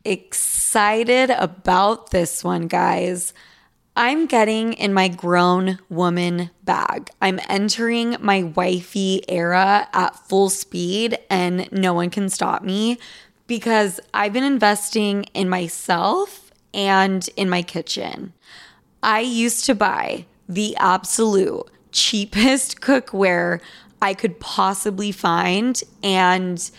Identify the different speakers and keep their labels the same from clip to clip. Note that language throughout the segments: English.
Speaker 1: excited about this one, guys. I'm getting in my grown woman bag. I'm entering my wifey era at full speed, and no one can stop me because I've been investing in myself and in my kitchen. I used to buy the absolute cheapest cookware I could possibly find, and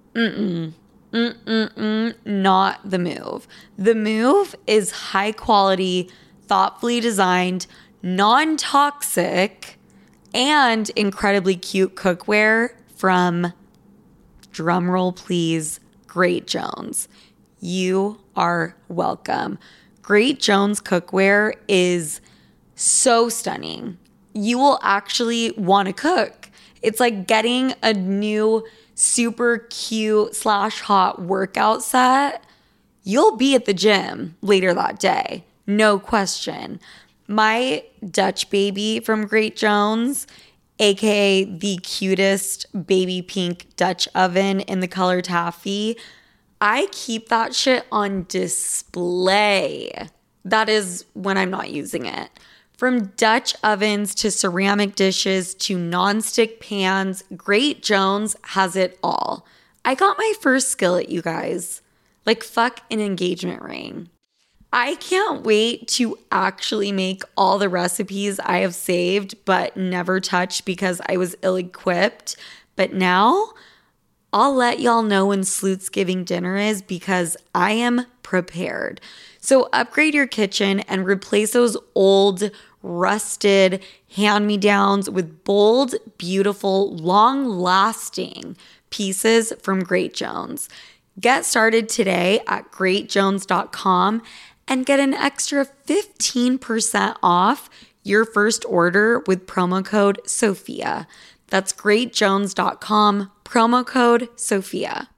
Speaker 1: not the move. The move is high quality, thoughtfully designed, non-toxic, and incredibly cute cookware from, drumroll please, Great Jones. You are welcome. Great Jones cookware is so stunning. You will actually want to cook. It's like getting a new super cute / hot workout set. You'll be at the gym later that day. No question. My Dutch baby from Great Jones, aka the cutest baby pink Dutch oven in the color taffy, I keep that shit on display. That is when I'm not using it. From Dutch ovens to ceramic dishes to nonstick pans, Great Jones has it all. I got my first skillet, you guys. Like, fuck an engagement ring. I can't wait to actually make all the recipes I have saved but never touched because I was ill-equipped. But now I'll let y'all know when Slutsgiving dinner is because I am prepared. So upgrade your kitchen and replace those old, rusted hand-me-downs with bold, beautiful, long-lasting pieces from Great Jones. Get started today at greatjones.com and get an extra 15% off your first order with promo code SOFIA. That's greatjones.com, promo code SOFIA.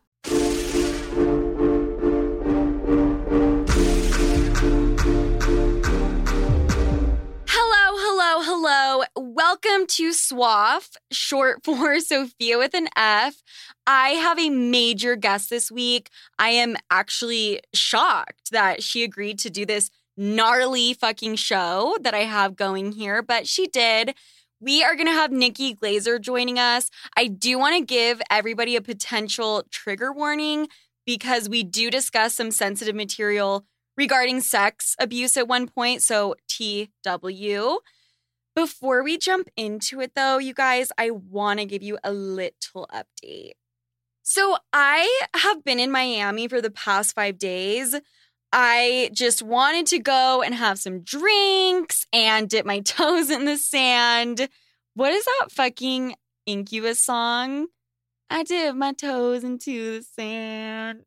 Speaker 1: Hello. Welcome to SWAF, short for Sophia with an F. I have a major guest this week. I am actually shocked that she agreed to do this gnarly fucking show that I have going here, but she did. We are going to have Nikki Glazer joining us. I do want to give everybody a potential trigger warning because we do discuss some sensitive material regarding sex abuse at one point, so TW. Before we jump into it, though, you guys, I want to give you a little update. So I have been in Miami for the past 5 days. I just wanted to go and have some drinks and dip my toes in the sand. What is that fucking Incubus song? I dip my toes into the sand.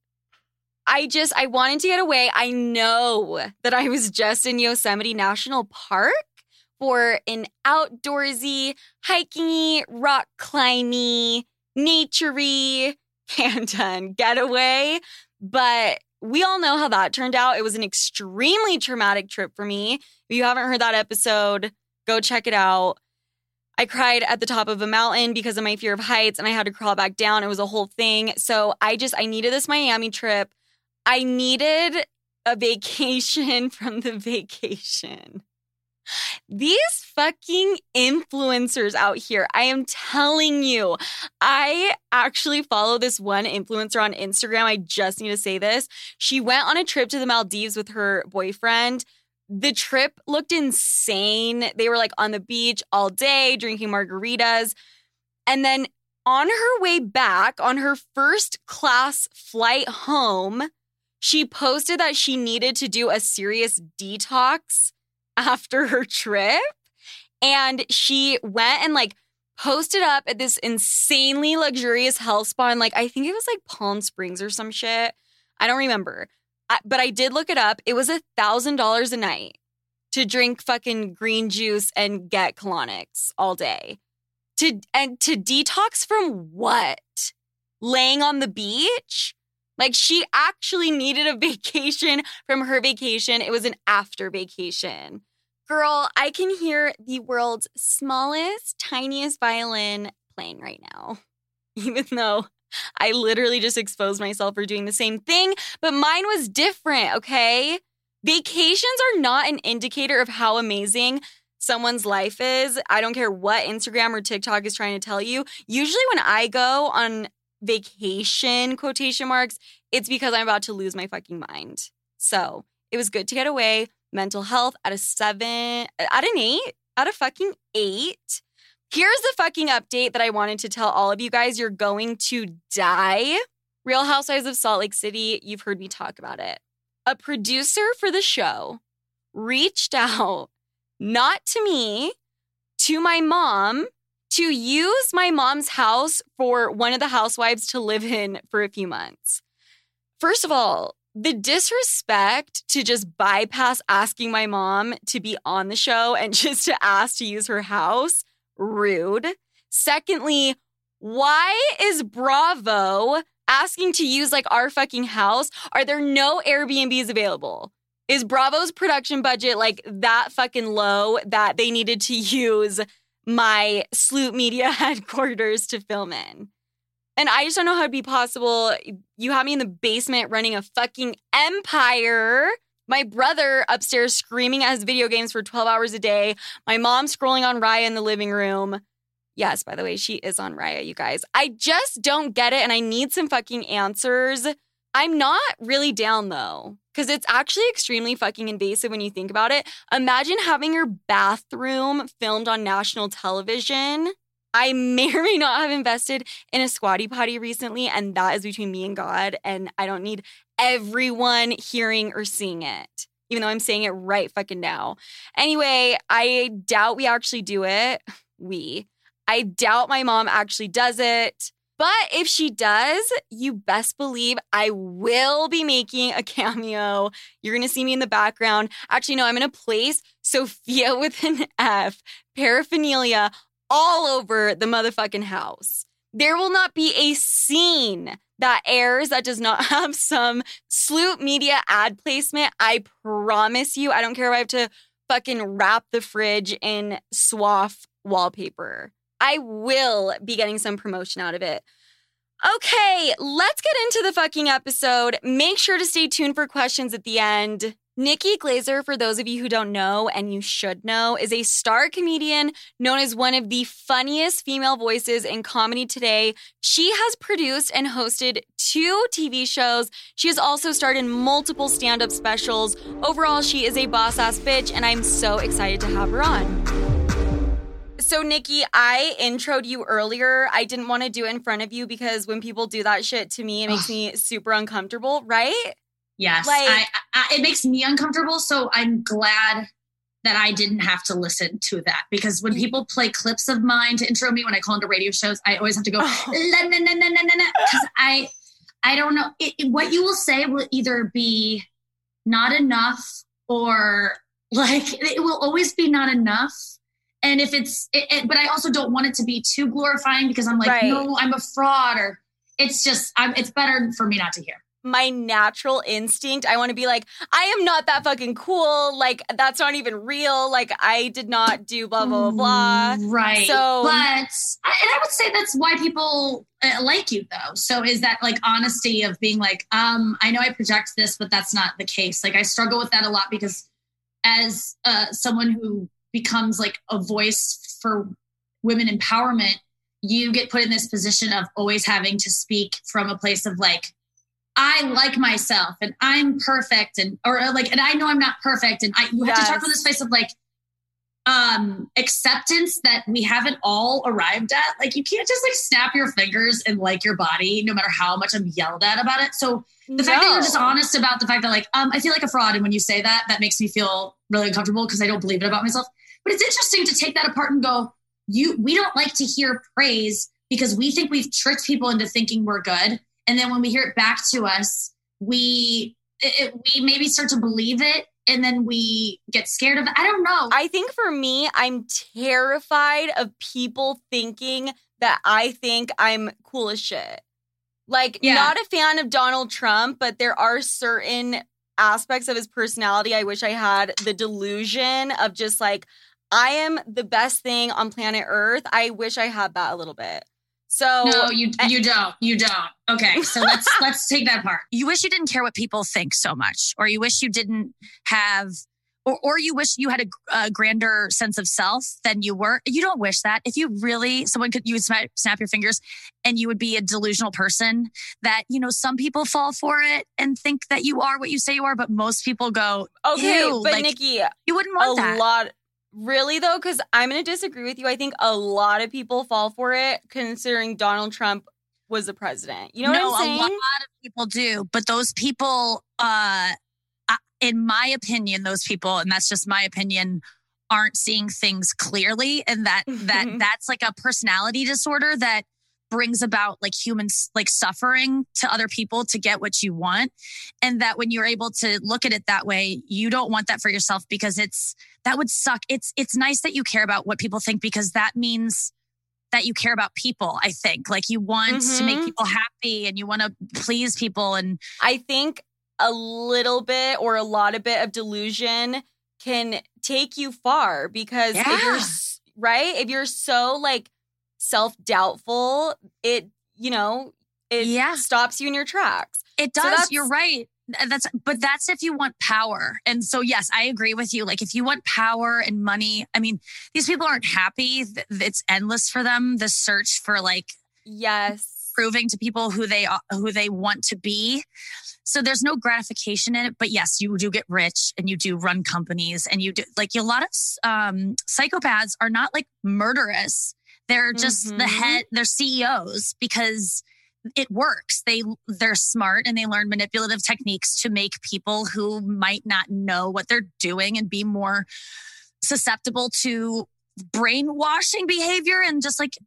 Speaker 1: I wanted to get away. I know that I was just in Yosemite National Park for an outdoorsy, hiking, rock climbing, nature-y, Canton getaway. But we all know how that turned out. It was an extremely traumatic trip for me. If you haven't heard that episode, go check it out. I cried at the top of a mountain because of my fear of heights, and I had to crawl back down. It was a whole thing. So I needed this Miami trip. I needed a vacation from the vacation. These fucking influencers out here, I am telling you, I actually follow this one influencer on Instagram. I just need to say this. She went on a trip to the Maldives with her boyfriend. The trip looked insane. They were like on the beach all day, drinking margaritas. And then on her way back, on her first class flight home, she posted that she needed to do a serious detox after her trip. And she went and like posted up at this insanely luxurious health spa in like, I think it was like Palm Springs or some shit. I don't remember. But I did look it up. It was $1,000 a night to drink fucking green juice and get colonics all day. To detox from what? Laying on the beach? Like, she actually needed a vacation from her vacation. It was an after vacation. Girl, I can hear the world's smallest, tiniest violin playing right now. Even though I literally just exposed myself for doing the same thing, but mine was different, okay? Vacations are not an indicator of how amazing someone's life is. I don't care what Instagram or TikTok is trying to tell you. Usually when I go on vacation, quotation marks, it's because I'm about to lose my fucking mind. So it was good to get away. Mental health at a 7, at an 8, at a fucking 8. Here's the fucking update that I wanted to tell all of you guys. You're going to die. Real Housewives of Salt Lake City, you've heard me talk about it. A producer for the show reached out, not to me, to my mom, to use my mom's house for one of the housewives to live in for a few months. First of all, the disrespect to just bypass asking my mom to be on the show and just to ask to use her house, rude. Secondly, why is Bravo asking to use like our fucking house? Are there no Airbnbs available? Is Bravo's production budget like that fucking low that they needed to use my Sloot Media headquarters to film in? And I just don't know how it'd be possible. You have me in the basement running a fucking empire. My brother upstairs screaming at his video games for 12 hours a day. My mom scrolling on Raya in the living room. Yes, by the way, she is on Raya, you guys. I just don't get it, and I need some fucking answers. I'm not really down, though, because it's actually extremely fucking invasive when you think about it. Imagine having your bathroom filmed on national television. I may or may not have invested in a squatty potty recently, and that is between me and God, and I don't need everyone hearing or seeing it, even though I'm saying it right fucking now. Anyway, I doubt we actually do it. I doubt my mom actually does it. But if she does, you best believe I will be making a cameo. You're going to see me in the background. Actually, no, I'm going to place Sophia with an F, paraphernalia, all over the motherfucking house. There will not be a scene that airs that does not have some Sloot Media ad placement. I promise you. I don't care if I have to fucking wrap the fridge in swath wallpaper. I will be getting some promotion out of it. Okay, let's get into the fucking episode. Make sure to stay tuned for questions at the end. Nikki Glazer, for those of you who don't know, and you should know, is a star comedian known as one of the funniest female voices in comedy today. She has produced and hosted 2 TV shows. She has also starred in multiple stand-up specials. Overall, she is a boss-ass bitch, and I'm so excited to have her on. So, Nikki, I introed you earlier. I didn't want to do it in front of you because when people do that shit to me, it makes me super uncomfortable, right?
Speaker 2: Yes, it makes me uncomfortable, so I'm glad that I didn't have to listen to that, because when people play clips of mine to intro me when I call into radio shows, I always have to go, because I don't know. What you will say will either be not enough or like it will always be not enough. And if but I also don't want it to be too glorifying because I'm like, right. No, I'm a fraud, or it's just, it's better for me not to hear.
Speaker 1: My natural instinct, I want to be like, I am not that fucking cool. Like, that's not even real. Like, I did not do blah, blah, blah, blah.
Speaker 2: Right. So, but, and I would say that's why people like you, though. So is that like honesty of being like, I know I project this, but that's not the case. Like, I struggle with that a lot because as someone who becomes like a voice for women empowerment, you get put in this position of always having to speak from a place of like, I like myself and I'm perfect and I know I'm not perfect. And you have to talk from this place of like, acceptance that we haven't all arrived at. Like you can't just like snap your fingers and like your body, no matter how much I'm yelled at about it. So the fact that you're just honest about the fact that like, I feel like a fraud. And when you say that, that makes me feel really uncomfortable because I don't believe it about myself. But it's interesting to take that apart and go, we don't like to hear praise because we think we've tricked people into thinking we're good. And then when we hear it back to us, we maybe start to believe it. And then we get scared of it. I don't know.
Speaker 1: I think for me, I'm terrified of people thinking that I think I'm cool as shit. Like, not a fan of Donald Trump, but there are certain aspects of his personality I wish I had the delusion of just like, I am the best thing on planet Earth. I wish I had that a little bit. So
Speaker 2: no, you don't. You don't. Okay, so let's take that part.
Speaker 3: You wish you didn't care what people think so much, or you wish you didn't have, or you wish you had a grander sense of self than you were. You don't wish that. If you really, you would snap your fingers and you would be a delusional person that, some people fall for it and think that you are what you say you are, but most people go,
Speaker 1: okay,
Speaker 3: ew,
Speaker 1: but like, Nikki,
Speaker 3: you wouldn't want that.
Speaker 1: Really, though, because I'm going to disagree with you. I think a lot of people fall for it, considering Donald Trump was the president. You know what I'm saying?
Speaker 3: A lot of people do. But those people, in my opinion, those people, and that's just my opinion, aren't seeing things clearly. And that's like a personality disorder that brings about like humans like suffering to other people to get what you want. And that when you're able to look at it that way, you don't want that for yourself, because that would suck. It's nice that you care about what people think, because that means that you care about people. I think like you want to make people happy and you want to please people. And
Speaker 1: I think a little bit or a lot of bit of delusion can take you far, because if you're so like self-doubtful, it stops you in your tracks.
Speaker 3: It does. You're right. That's if you want power. And so, yes, I agree with you. Like if you want power and money, I mean, these people aren't happy. It's endless for them. The search for like, proving to people who they want to be. So there's no gratification in it. But yes, you do get rich and you do run companies, and you do like a lot of psychopaths are not like murderous. They're just they're CEOs because it works. They're smart and they learn manipulative techniques to make people who might not know what they're doing and be more susceptible to brainwashing behavior and just like,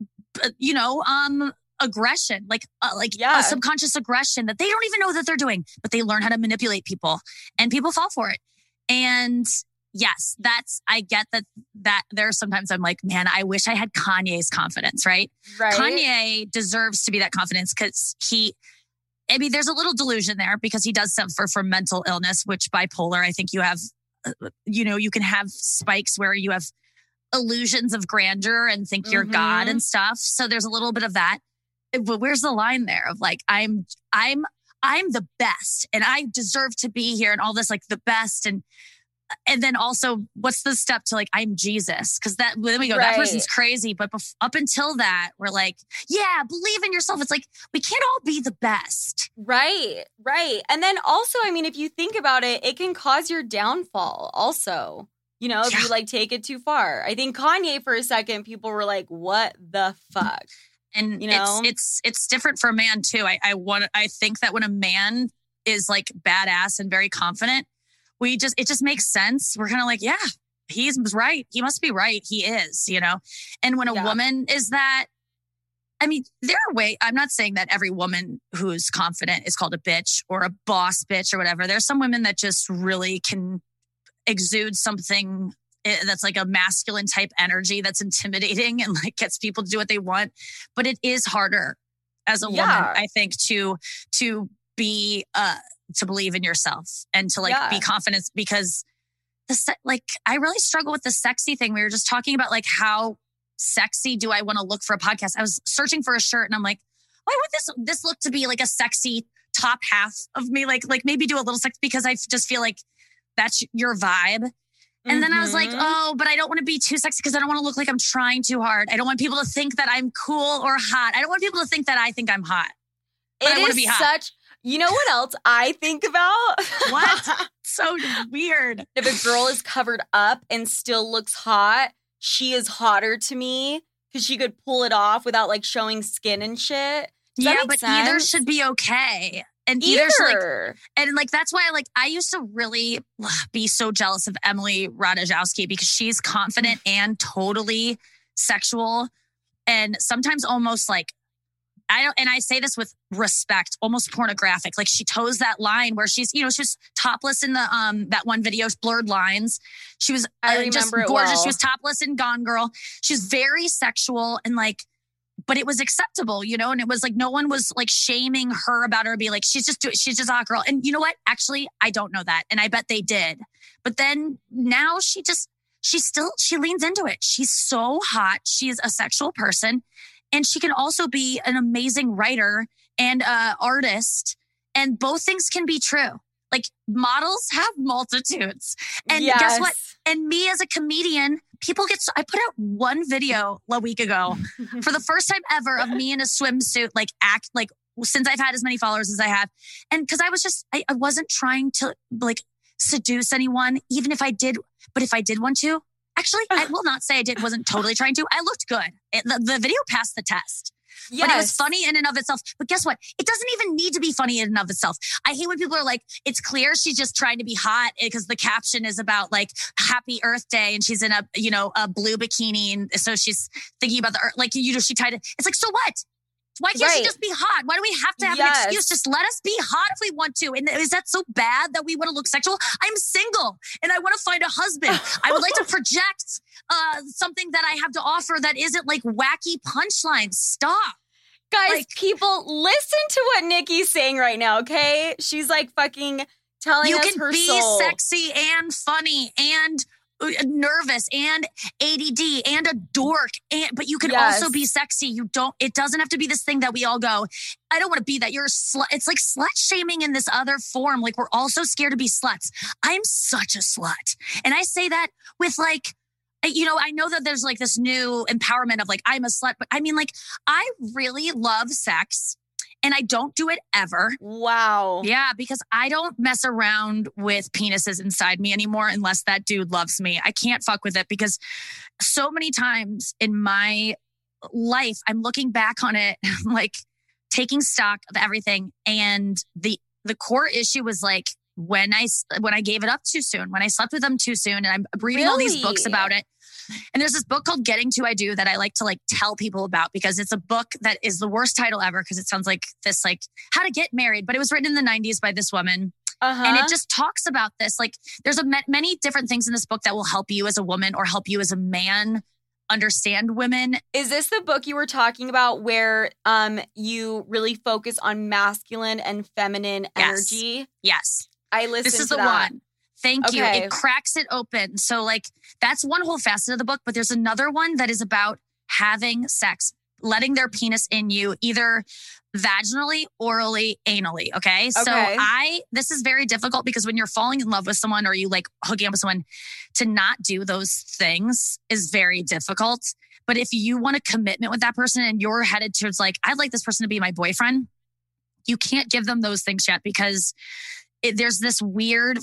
Speaker 3: aggression, a subconscious aggression that they don't even know that they're doing, but they learn how to manipulate people and people fall for it. And yes, I get that there are sometimes I'm like, man, I wish I had Kanye's confidence, right? Kanye deserves to be that confidence because there's a little delusion there because he does suffer from mental illness, which bipolar, I think you have, you can have spikes where you have illusions of grandeur and think you're God and stuff. So there's a little bit of that. But where's the line there of like, I'm the best and I deserve to be here and all this, like the best. And then also, what's the step to like, I'm Jesus? Because then we go, that person's crazy. But up until that, we're like, yeah, believe in yourself. It's like, we can't all be the best.
Speaker 1: Right. And then also, I mean, if you think about it, it can cause your downfall also. If you like take it too far. I think Kanye for a second, people were like, what the fuck?
Speaker 3: And it's different for a man too. I think that when a man is like badass and very confident, it just makes sense. We're kind of like, yeah, he's right. He must be right. He is, And when a woman is that, I mean, I'm not saying that every woman who's confident is called a bitch or a boss bitch or whatever. There's some women that just really can exude something that's like a masculine type energy that's intimidating and like gets people to do what they want. But it is harder as a woman, I think, to be, to believe in yourself and to like be confident, because I really struggle with the sexy thing. We were just talking about like how sexy do I want to look for a podcast? I was searching for a shirt and I'm like, why would this look to be like a sexy top half of me? Like maybe do a little sex, because I just feel like that's your vibe. And then I was like, oh, but I don't want to be too sexy because I don't want to look like I'm trying too hard. I don't want people to think that I'm cool or hot. I don't want people to think that I think I'm hot. But I want to be hot.
Speaker 1: You know what else I think about?
Speaker 3: What? So weird.
Speaker 1: If a girl is covered up and still looks hot, she is hotter to me because she could pull it off without like showing skin and shit. Does that make sense?
Speaker 3: Either should be okay. And that's why I used to really be so jealous of Emily Ratajkowski because she's confident and totally sexual. And sometimes almost like, I say this with respect, almost pornographic. Like she toes that line where she's topless in the that one video, Blurred Lines. She was just gorgeous. Well. She was topless in Gone Girl. She's very sexual and like, but it was acceptable, and it was like no one was like shaming her about her, be like she's just a hot girl. And you know what? Actually, I don't know that, and I bet they did. But then now she leans into it. She's so hot. She's a sexual person. And she can also be an amazing writer and artist. And both things can be true. Like models have multitudes. And guess what? And me as a comedian, I put out one video a week ago for the first time ever of me in a swimsuit, since I've had as many followers as I have. And because I wasn't trying to seduce anyone, even if I did. But if I did want to, actually, I will not say wasn't totally trying to. I looked good. The video passed the test. Yes. But it was funny in and of itself. But guess what? It doesn't even need to be funny in and of itself. I hate when people are like, it's clear she's just trying to be hot because the caption is about Happy Earth Day and she's in a blue bikini. And so she's thinking about the earth. She tied it. It's like, so what? Why can't she just be hot? Why do we have to have an excuse? Just let us be hot if we want to. And is that so bad that we want to look sexual? I'm single and I want to find a husband. I would like to project something that I have to offer that isn't wacky punchlines. Stop.
Speaker 1: Guys, people, listen to what Nikki's saying right now, okay? She's fucking telling us her soul.
Speaker 3: You can be sexy and funny and nervous and ADD and a dork, but you can also be sexy. It doesn't have to be this thing that we all go, I don't want to be that. You're a slut. It's like slut shaming in this other form. We're all so scared to be sluts. I'm such a slut. And I say that with I know that there's this new empowerment of I'm a slut, but I mean, I really love sex and I don't do it ever.
Speaker 1: Wow.
Speaker 3: Yeah, because I don't mess around with penises inside me anymore unless that dude loves me. I can't fuck with it because so many times in my life, I'm looking back on it, taking stock of everything. And the core issue was when I gave it up too soon, when I slept with them too soon, and I'm reading all these books about it. And there's this book called Getting to I Do that I like to tell people about because it's a book that is the worst title ever because it sounds like this how to get married, but it was written in the 90s by this woman. And it just talks about this. There's many different things in this book that will help you as a woman or help you as a man understand women.
Speaker 1: Is this the book you were talking about where you really focus on masculine and feminine energy?
Speaker 3: Yes.
Speaker 1: I listened to that.
Speaker 3: This is the one. Thank you. It cracks it open. So that's one whole facet of the book, but there's another one that is about having sex, letting their penis in you either vaginally, orally, anally. Okay. So this is very difficult because when you're falling in love with someone or you hooking up with someone, to not do those things is very difficult. But if you want a commitment with that person and you're headed towards I'd like this person to be my boyfriend, you can't give them those things yet because there's this weird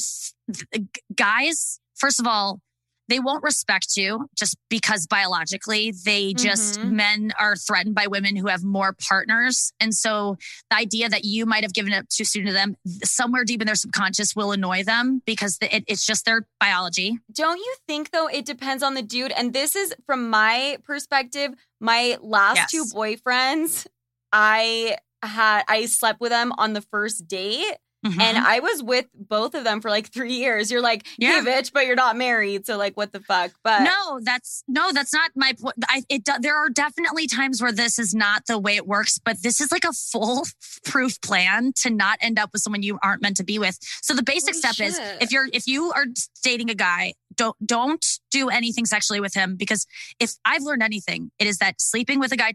Speaker 3: guys. First of all, they won't respect you just because biologically men are threatened by women who have more partners. And so the idea that you might have given it too soon to them, somewhere deep in their subconscious will annoy them because it's just their biology.
Speaker 1: Don't you think though, it depends on the dude? And this is from my perspective, my last two boyfriends, I slept with them on the first date. Mm-hmm. And I was with both of them for 3 years. You're hey, bitch, but you're not married. So what the fuck? But
Speaker 3: no, that's not my point. There are definitely times where this is not the way it works, but this is a foolproof plan to not end up with someone you aren't meant to be with. So the basic step is if you are dating a guy, don't do anything sexually with him because if I've learned anything, it is that sleeping with a guy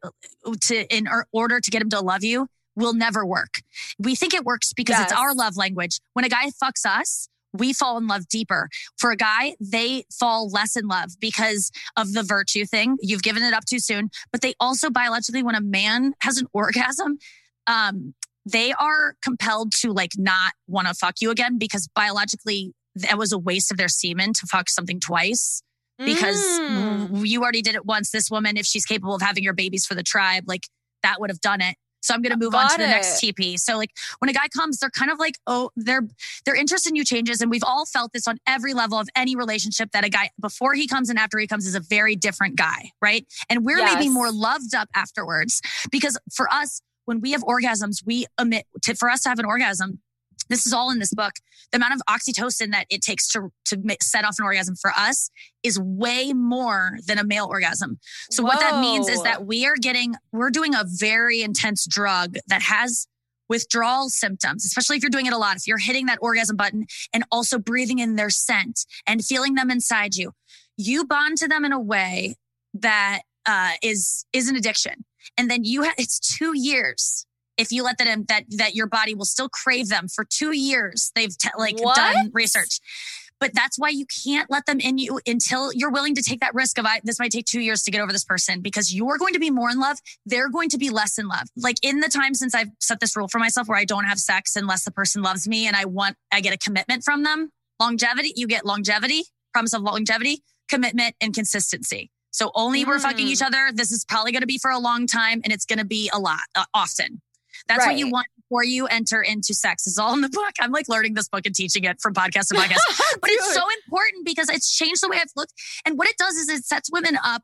Speaker 3: in order to get him to love you will never work. We think it works because it's our love language. When a guy fucks us, we fall in love deeper. For a guy, they fall less in love because of the virtue thing. You've given it up too soon. But they also biologically, when a man has an orgasm, they are compelled to not want to fuck you again because biologically that was a waste of their semen to fuck something twice. Because you already did it once. This woman, if she's capable of having your babies for the tribe, that would have done it. So I'm going to move on to the next TP. So when a guy comes, they're kind of their interest in you changes. And we've all felt this on every level of any relationship that a guy before he comes and after he comes is a very different guy. Right. And we're maybe more loved up afterwards because for us, when we have orgasms, for us to have an orgasm, this is all in this book. The amount of oxytocin that it takes to set off an orgasm for us is way more than a male orgasm. So what that means is that we're doing a very intense drug that has withdrawal symptoms, especially if you're doing it a lot. If you're hitting that orgasm button and also breathing in their scent and feeling them inside you, you bond to them in a way that is an addiction. And then it's 2 years. If you let them, that your body will still crave them for 2 years. They've done research. But that's why you can't let them in you until you're willing to take that risk of, this might take 2 years to get over this person, because you're going to be more in love. They're going to be less in love. Like in the time since I've set this rule for myself where I don't have sex unless the person loves me and I get a commitment from them. Longevity, you get longevity, promise of longevity, commitment, and consistency. So only we're fucking each other. This is probably going to be for a long time, and it's going to be a lot, often. That's what you want before you enter into sex. It's all in the book. I'm like learning this book and teaching it from podcast to podcast. But it's so important because it's changed the way I've looked. And what it does is it sets women up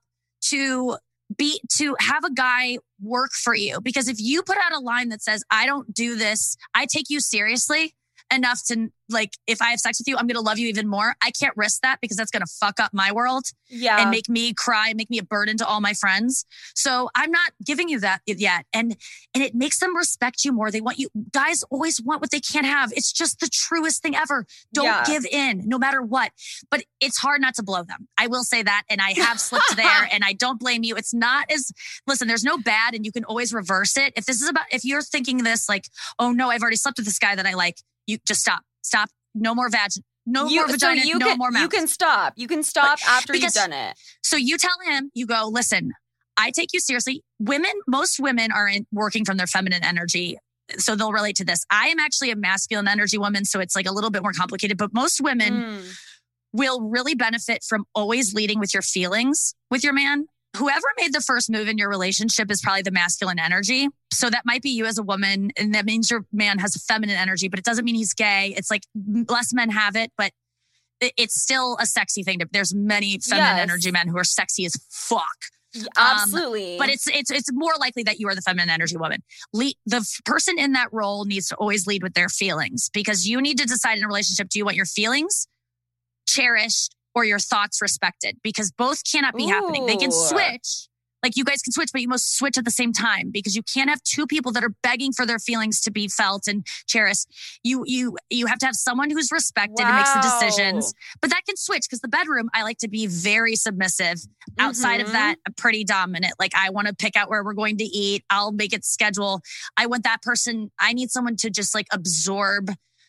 Speaker 3: to have a guy work for you. Because if you put out a line that says, I don't do this, I take you seriously enough to, like, if I have sex with you, I'm going to love you even more. I can't risk that because that's going to fuck up my world and make me cry, make me a burden to all my friends. So I'm not giving you that yet. And it makes them respect you more. They want you. Guys always want what they can't have. It's just the truest thing ever. Don't give in no matter what. But it's hard not to blow them. I will say that. And I have slipped there, and I don't blame you. It's not listen, there's no bad, and you can always reverse it. If you're thinking this like, oh no, I've already slept with this guy that I like, you just stop. No more vagina. No more vagina. No more mouth.
Speaker 1: You can stop. You can stop after you've done it.
Speaker 3: So you tell him, you go, listen, I take you seriously. Most women are working from their feminine energy. So they'll relate to this. I am actually a masculine energy woman. So it's like a little bit more complicated, but most women will really benefit from always leading with your feelings with your man. Whoever made the first move in your relationship is probably the masculine energy. So that might be you as a woman. And that means your man has a feminine energy, but it doesn't mean he's gay. It's like less men have it, but it's still a sexy thing. There's many feminine energy men who are sexy as fuck.
Speaker 1: Absolutely.
Speaker 3: But it's more likely that you are the feminine energy woman. The person in that role needs to always lead with their feelings, because you need to decide in a relationship, do you want your feelings cherished or your thoughts respected? Because both cannot be happening. They can switch. Like you guys can switch, but you must switch at the same time, because you can't have two people that are begging for their feelings to be felt and cherished. You have to have someone who's respected and makes the decisions. But that can switch, because the bedroom, I like to be very submissive. Outside of that, I'm pretty dominant. Like I want to pick out where we're going to eat. I'll make it schedule. I want that person. I need someone to just like absorb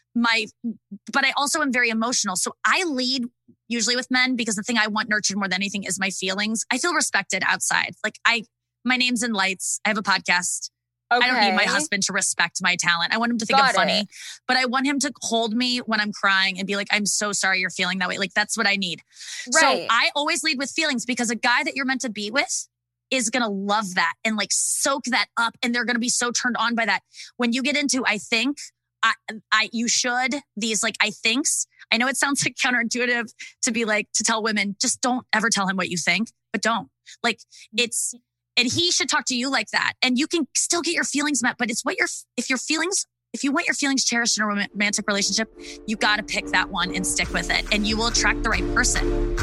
Speaker 3: but I also am very emotional. So I lead usually with men, because the thing I want nurtured more than anything is my feelings. I feel respected outside. Like my name's in lights. I have a podcast. Okay. I don't need my husband to respect my talent. I want him to think I'm funny, but I want him to hold me when I'm crying and be like, I'm so sorry you're feeling that way. Like that's what I need. Right. So I always lead with feelings, because a guy that you're meant to be with is going to love that and like soak that up. And they're going to be so turned on by that. When you get into, I think, you should, these like I thinks. I know it sounds like counterintuitive to be like, to tell women, just don't ever tell him what you think, but don't. Like and he should talk to you like that. And you can still get your feelings met, but it's if you want your feelings cherished in a romantic relationship, you got to pick that one and stick with it, and you will attract the right person.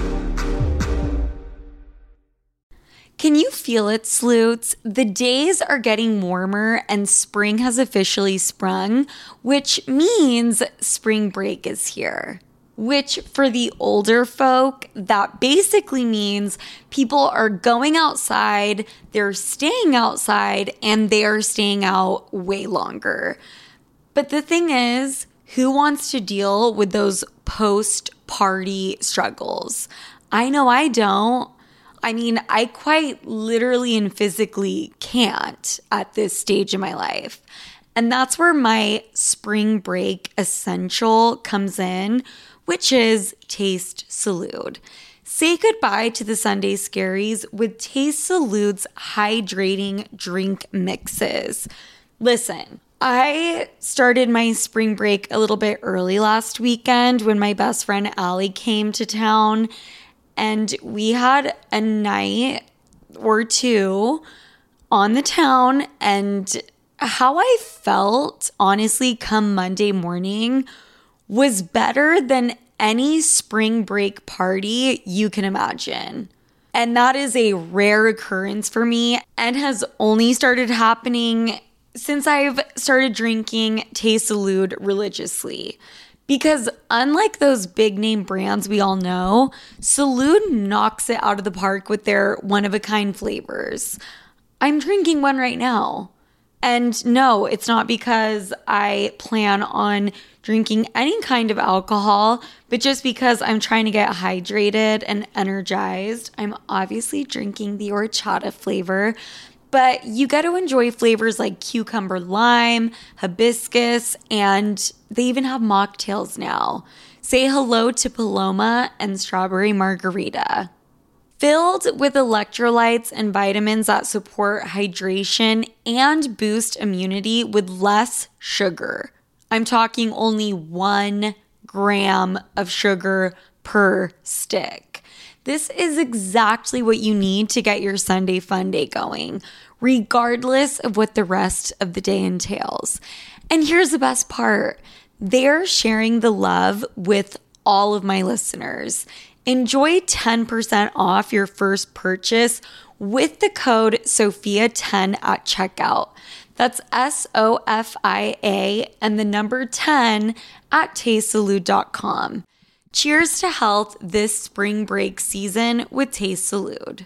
Speaker 1: Can you feel it, Sloots? The days are getting warmer and spring has officially sprung, which means spring break is here. Which for the older folk, that basically means people are going outside, they're staying outside, and they're staying out way longer. But the thing is, who wants to deal with those post-party struggles? I know I don't. I mean, I quite literally and physically can't at this stage in my life. And that's where my spring break essential comes in, which is Taste Salud. Say goodbye to the Sunday scaries with Taste Salud's hydrating drink mixes. Listen, I started my spring break a little bit early last weekend when my best friend Allie came to town. And we had a night or two on the town, and how I felt, honestly, come Monday morning was better than any spring break party you can imagine. And that is a rare occurrence for me and has only started happening since I've started drinking Taste Salud religiously. Because unlike those big name brands we all know, Salud knocks it out of the park with their one-of-a-kind flavors. I'm drinking one right now. And no, it's not because I plan on drinking any kind of alcohol, but just because I'm trying to get hydrated and energized. I'm obviously drinking the horchata flavor, but you get to enjoy flavors like cucumber lime, hibiscus, and they even have mocktails now. Say hello to Paloma and strawberry margarita. Filled with electrolytes and vitamins that support hydration and boost immunity with less sugar. I'm talking only 1 gram of sugar per stick. This is exactly what you need to get your Sunday fun day going, regardless of what the rest of the day entails. And here's the best part. They're sharing the love with all of my listeners. Enjoy 10% off your first purchase with the code SOFIA10 at checkout. That's SOFIA and the number 10 at tastesalud.com. Cheers to health this spring break season with Taste Salud.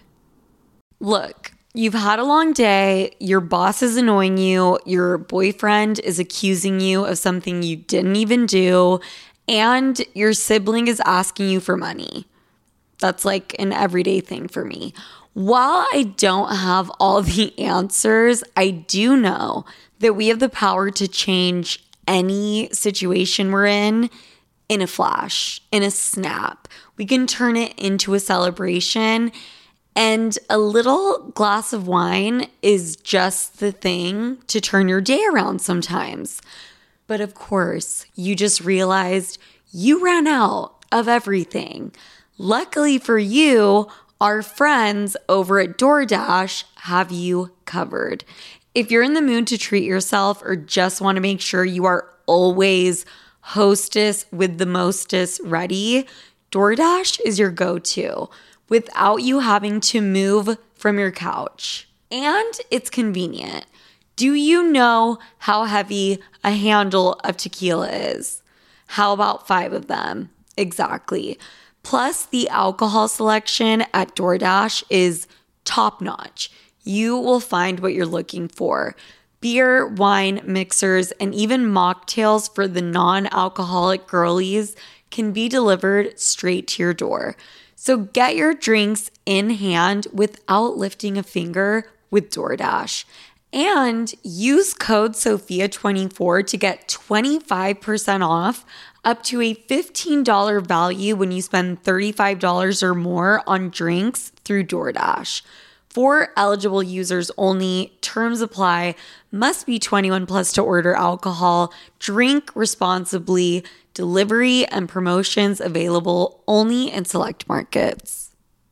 Speaker 1: Look, you've had a long day, your boss is annoying you, your boyfriend is accusing you of something you didn't even do, and your sibling is asking you for money. That's like an everyday thing for me. While I don't have all the answers, I do know that we have the power to change any situation we're in a flash, in a snap. We can turn it into a celebration, and a little glass of wine is just the thing to turn your day around sometimes. But of course, you just realized you ran out of everything. Luckily for you, our friends over at DoorDash have you covered. If you're in the mood to treat yourself or just want to make sure you are always hostess with the mostest ready, DoorDash is your go-to without you having to move from your couch. And it's convenient. Do you know how heavy a handle of tequila is? How about 5 of them? Exactly. Plus, the alcohol selection at DoorDash is top-notch. You will find what you're looking for. Beer, wine, mixers, and even mocktails for the non-alcoholic girlies can be delivered straight to your door. So get your drinks in hand without lifting a finger with DoorDash. And use code SOFIA24 to get 25% off up to a $15 value when you spend $35 or more on drinks through DoorDash. For eligible users only, terms apply, must be 21 plus to order alcohol, drink responsibly, delivery and promotions available only in select markets.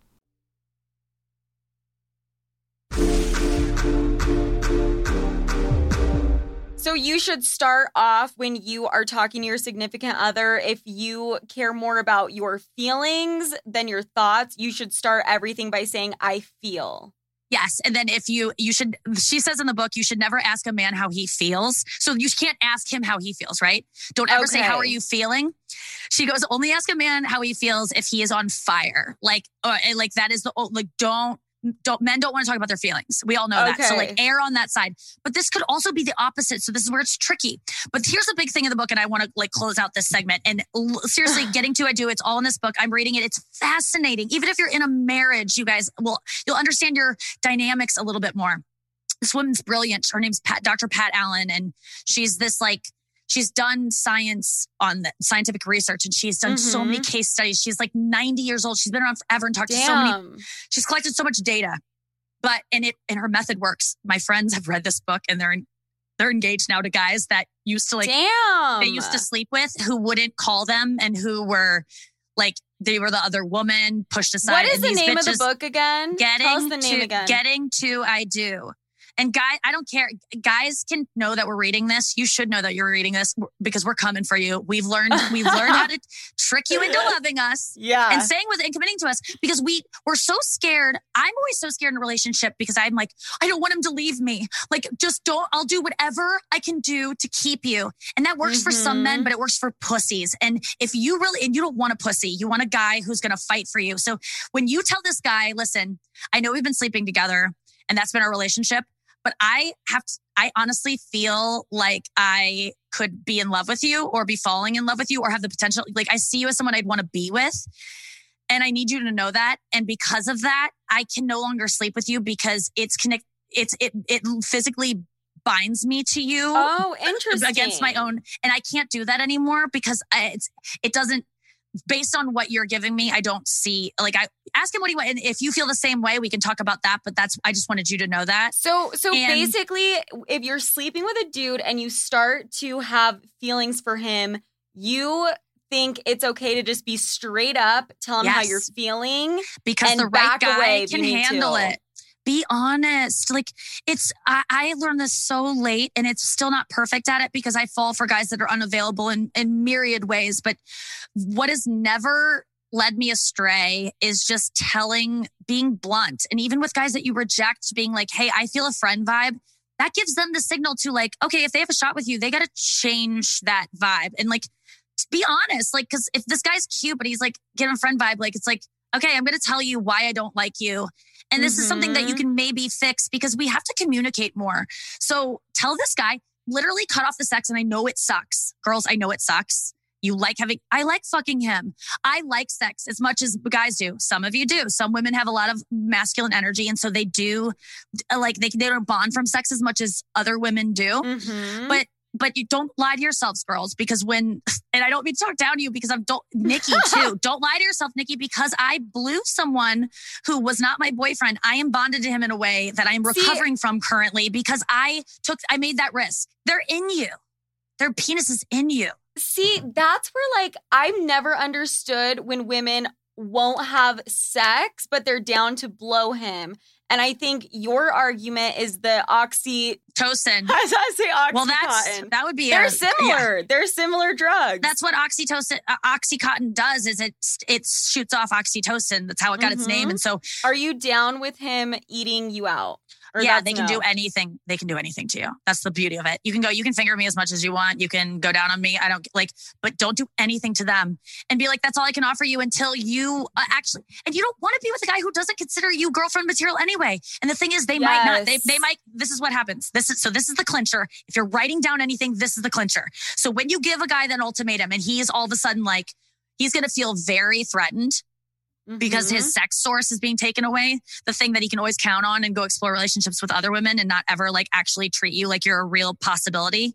Speaker 1: So you should start off when you are talking to your significant other. If you care more about your feelings than your thoughts, you should start everything by saying, I feel.
Speaker 3: Yes. And then if you should, she says in the book, you should never ask a man how he feels. So you can't ask him how he feels, right? Don't ever say, how are you feeling? She goes, only ask a man how he feels if he is on fire. Like that is men don't want to talk about their feelings. We all know that. So err on that side. But this could also be the opposite. So this is where it's tricky. But here's a big thing in the book. And I want to close out this segment. And seriously, getting to I do. It's all in this book. I'm reading it. It's fascinating. Even if you're in a marriage, you guys you'll understand your dynamics a little bit more. This woman's brilliant. Her name's Dr. Pat Allen. And she's this she's done scientific research, and she's done so many case studies. She's 90 years old. She's been around forever and talked to so many. She's collected so much data, and her method works. My friends have read this book, and they're engaged now to guys that used to they used to sleep with, who wouldn't call them, and who were they were the other woman pushed aside.
Speaker 1: What is the name of the book again?
Speaker 3: Tell us the name again. Getting to I Do. And I don't care. Guys can know that we're reading this. You should know that you're reading this because we're coming for you. We've learned how to trick you into loving us.
Speaker 1: Yeah.
Speaker 3: And saying and committing to us because we're so scared. I'm always so scared in a relationship because I'm like, I don't want him to leave me. Like, I'll do whatever I can do to keep you. And that works for some men, but it works for pussies. And if you don't want a pussy, you want a guy who's going to fight for you. So when you tell this guy, listen, I know we've been sleeping together and that's been our relationship, but I honestly feel like I could be in love with you or be falling in love with you or have the potential. Like, I see you as someone I'd want to be with. And I need you to know that. And because of that, I can no longer sleep with you because it physically binds me to you.
Speaker 1: Oh, interesting.
Speaker 3: Against my own. And I can't do that anymore because it doesn't, based on what you're giving me, I don't see, like, I ask him what he wants. And if you feel the same way, we can talk about that. But I just wanted you to know that.
Speaker 1: So basically, if you're sleeping with a dude and you start to have feelings for him, you think it's okay to just be straight up, tell him how you're feeling.
Speaker 3: Because the right guy can handle it. Be honest. Like, I learned this so late and it's still not perfect at it because I fall for guys that are unavailable in myriad ways. But what has never led me astray is just being blunt. And even with guys that you reject, being like, hey, I feel a friend vibe. That gives them the signal to, like, okay, if they have a shot with you, they got to change that vibe. And, like, be honest. Like, because if this guy's cute, but he's like getting a friend vibe, like, it's like, okay, I'm going to tell you why I don't like you. And this is something that you can maybe fix because we have to communicate more. So tell this guy, literally cut off the sex. And I know it sucks. Girls, I know it sucks. I like fucking him. I like sex as much as guys do. Some of you do. Some women have a lot of masculine energy. And so they do, like, they don't bond from sex as much as other women do. But you don't lie to yourselves, girls, because and I don't mean to talk down to you because Nikki too. Don't lie to yourself, Nikki, because I blew someone who was not my boyfriend. I am bonded to him in a way that I am recovering from currently because I made that risk. They're in you. Their penis is in you.
Speaker 1: See, that's where, like, I've never understood when women won't have sex, but they're down to blow him. And I think your argument is the oxytocin. I say oxycontin.
Speaker 3: Well, that would be.
Speaker 1: They're similar. Yeah. They're similar drugs.
Speaker 3: That's what oxycontin does. Is it shoots off oxytocin. That's how it got its name. And so,
Speaker 1: are you down with him eating you out?
Speaker 3: Yeah, they can do anything. They can do anything to you. That's the beauty of it. You can finger me as much as you want. You can go down on me. I don't but don't do anything to them and be like, that's all I can offer you until you and you don't want to be with a guy who doesn't consider you girlfriend material anyway. And the thing is, they might not, they might, this is what happens. This is the clincher. If you're writing down anything, this is the clincher. So when you give a guy that ultimatum and he is all of a sudden like, he's going to feel very threatened. Because his sex source is being taken away, the thing that he can always count on and go explore relationships with other women and not ever like actually treat you like you're a real possibility.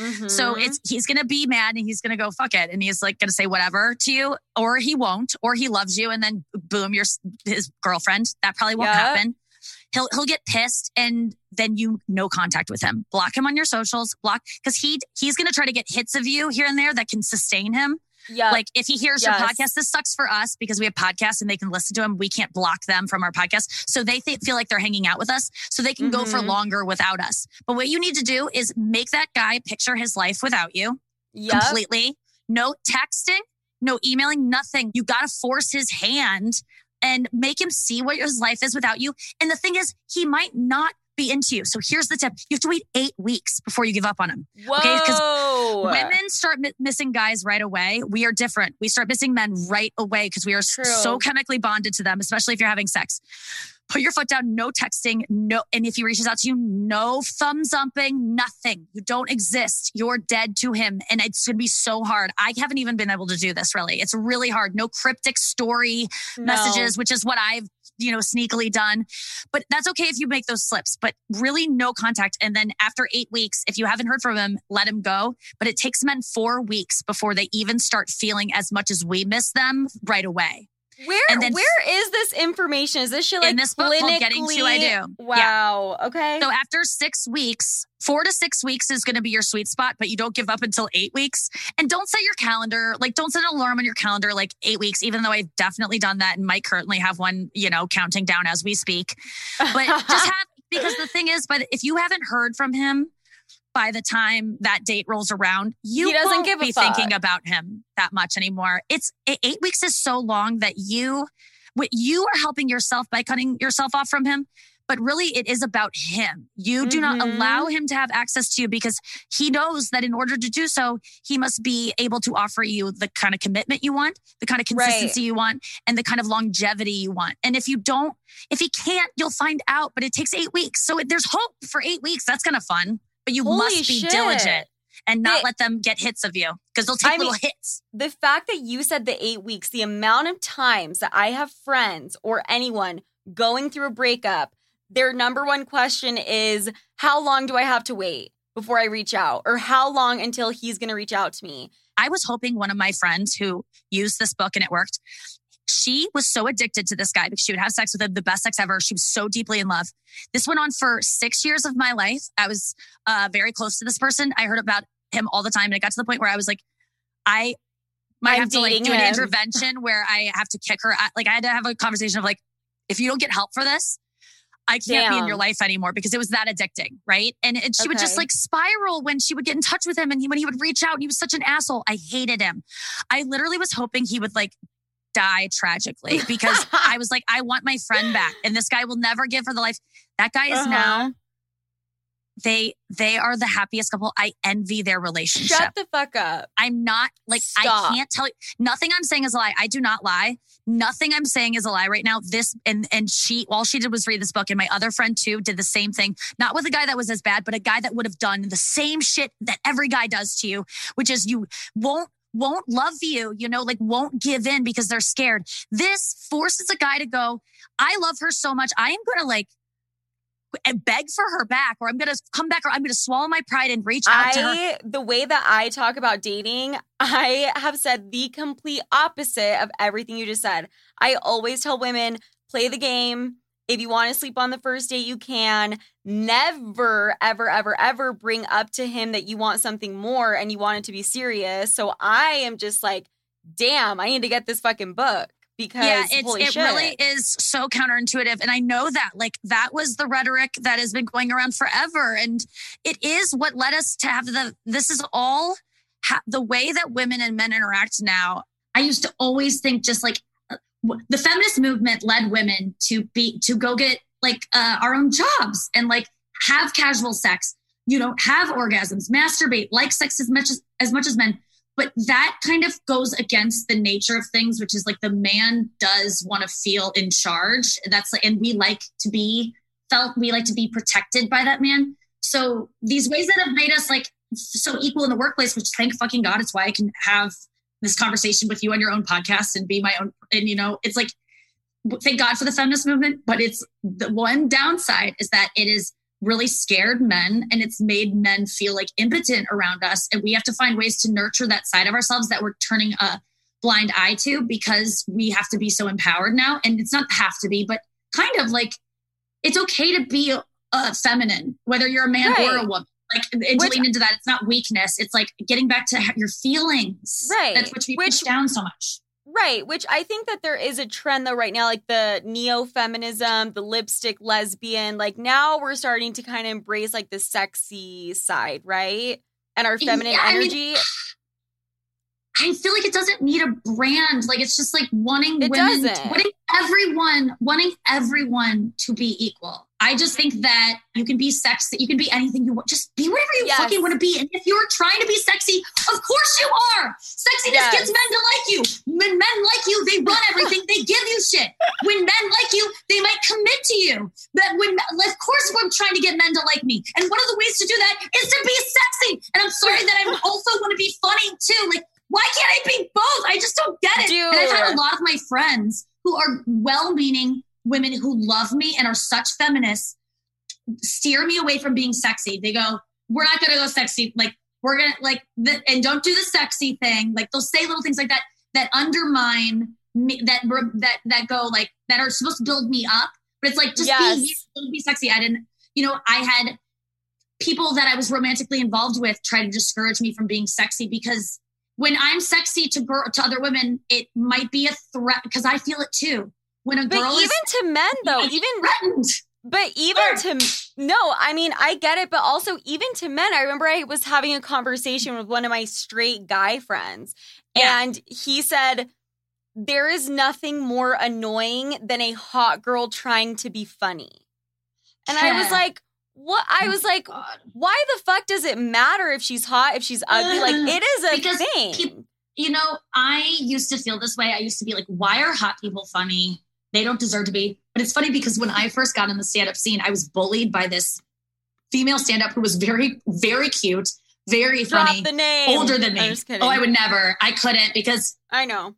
Speaker 3: So he's going to be mad and he's going to go, fuck it. And he's like going to say whatever to you, or he won't, or he loves you. And then boom, you're his girlfriend. That probably won't happen. He'll get pissed and then no contact with him. Block him on your socials, because he's going to try to get hits of you here and there that can sustain him. Yeah. Like if he hears your podcast, this sucks for us because we have podcasts and they can listen to them. We can't block them from our podcast. So they feel like they're hanging out with us so they can go for longer without us. But what you need to do is make that guy picture his life without you completely. No texting, no emailing, nothing. You got to force his hand and make him see what his life is without you. And the thing is, he might not be into you. So here's the tip. You have to wait 8 weeks before you give up on him.
Speaker 1: Whoa.
Speaker 3: Okay? Because women start missing guys right away. We are different. We start missing men right away because we are so chemically bonded to them, especially if you're having sex. Put your foot down, no texting, no. And if he reaches out to you, no thumbs upping, nothing. You don't exist. You're dead to him. And it's going to be so hard. I haven't even been able to do this really. It's really hard. No cryptic story messages, which is what I've sneakily done. But that's okay if you make those slips, but really no contact. And then after 8 weeks, if you haven't heard from him, let him go. But it takes men 4 weeks before they even start feeling as much as we miss them right away.
Speaker 1: Where is this information? Is this shit like
Speaker 3: in this book called Getting to I Do?
Speaker 1: Wow. Yeah. Okay.
Speaker 3: So after 6 weeks, 4 to 6 weeks is going to be your sweet spot, but you don't give up until 8 weweeks. And don't set your calendar, don't set an alarm on your calendar 8 weeks, even though I've definitely done that and might currently have one, counting down as we speak. But just because the thing is, if you haven't heard from him by the time that date rolls around, you won't be thinking about him that much anymore. 8 weeks is so long that you are helping yourself by cutting yourself off from him. But really, it is about him. You do not allow him to have access to you because he knows that in order to do so, he must be able to offer you the kind of commitment you want, the kind of consistency you want, and the kind of longevity you want. And if he can't, you'll find out. But it takes 8 weeks. So there's hope for 8 weeks. That's kind of fun. But you must be diligent and not let them get hits of you because they'll take little hits.
Speaker 1: The fact that you said the 8 weeks, the amount of times that I have friends or anyone going through a breakup, their number one question is, how long do I have to wait before I reach out? Or how long until he's going to reach out to me?
Speaker 3: I was hoping one of my friends who used this book and it worked, she was so addicted to this guy because she would have sex with him, the best sex ever. She was so deeply in love. This went on for 6 years of my life. I was very close to this person. I heard about him all the time. And it got to the point where I was like, I might have to do an intervention where I have to kick her. I had to have a conversation of like, if you don't get help for this, I can't be in your life anymore because it was that addicting, right? And she would just like spiral when she would get in touch with him and when he would reach out and he was such an asshole. I hated him. I literally was hoping he would like die tragically because I was like, I want my friend back and this guy will never give her the life. That guy is now, they are the happiest couple. I envy their relationship.
Speaker 1: Shut the fuck up.
Speaker 3: I'm not like, I can't tell you. Nothing I'm saying is a lie. I do not lie. Nothing I'm saying is a lie right now. All she did was read this book and my other friend too did the same thing. Not with a guy that was as bad, but a guy that would have done the same shit that every guy does to you, which is you won't love you, like won't give in because they're scared. This forces a guy to go, I love her so much. I am going to like beg for her back, or I'm going to come back, or I'm going to swallow my pride and reach out to her.
Speaker 1: The way that I talk about dating, I have said the complete opposite of everything you just said. I always tell women, play the game. If you want to sleep on the first date, you can. Never, ever, ever, ever bring up to him that you want something more and you want it to be serious. So I am just like, damn, I need to get this fucking book. Because it really is so counterintuitive. And I know that that was the rhetoric that has been going around forever. And it is what led us to have this is all the way that women and men interact now.
Speaker 2: I used to always think just like the feminist movement led women to go get our own jobs and like have casual sex, have orgasms, masturbate, like sex as much as men. But that kind of goes against the nature of things, which is like the man does want to feel in charge. And we like to be protected by that man. So these ways that have made us like so equal in the workplace, which thank fucking God, it's why I can have this conversation with you on your own podcast and be my own. And, it's like, thank God for the feminist movement. But it's the one downside is that it is really scared men and it's made men feel like impotent around us. And we have to find ways to nurture that side of ourselves that we're turning a blind eye to because we have to be so empowered now. And it's not have to be, but kind of like, it's okay to be feminine, whether you're a man or a woman. And to lean into that, it's not weakness. It's like getting back to your feelings.
Speaker 1: Right.
Speaker 2: That's which we push down so much.
Speaker 1: Right, which I think that there is a trend though right now, like the neo-feminism, the lipstick lesbian, like now we're starting to kind of embrace like the sexy side, right? And our feminine energy.
Speaker 2: I feel like it doesn't need a brand. Like it's just like wanting everyone to be equal. I just think that you can be sexy. You can be anything you want. Just be whatever you fucking want to be. And if you're trying to be sexy, of course you are. Sexiness gets men to like you. When men like you, they run everything. They give you shit. When men like you, they might commit to you. But of course we're trying to get men to like me. And one of the ways to do that is to be sexy. And I'm sorry that I also want to be funny too. Like, why can't I be both? I just don't get it. Dude. And I've had a lot of my friends who are well-meaning women who love me and are such feminists steer me away from being sexy. They go, we're not going to go sexy. Like, we're going to and don't do the sexy thing. Like they'll say little things like that undermine me, that go like, that are supposed to build me up. But it's like, just be sexy. I had people that I was romantically involved with try to discourage me from being sexy because when I'm sexy to other women, it might be a threat because I feel it too. When a girl
Speaker 1: even to men though, even
Speaker 2: threatened.
Speaker 1: But even I get it, but also even to men, I remember I was having a conversation with one of my straight guy friends, and he said, there is nothing more annoying than a hot girl trying to be funny. And I was like, what? I was like, why the fuck does it matter if she's hot, if she's ugly? Like, it is a thing.
Speaker 2: I used to feel this way. I used to be like, why are hot people funny? They don't deserve to be. But it's funny because when I first got in the stand-up scene, I was bullied by this female stand-up who was very, very cute, very funny.
Speaker 1: Drop the name.
Speaker 2: Older than me.
Speaker 1: I'm just kidding.
Speaker 2: Oh, I would never. I couldn't because...
Speaker 1: I know.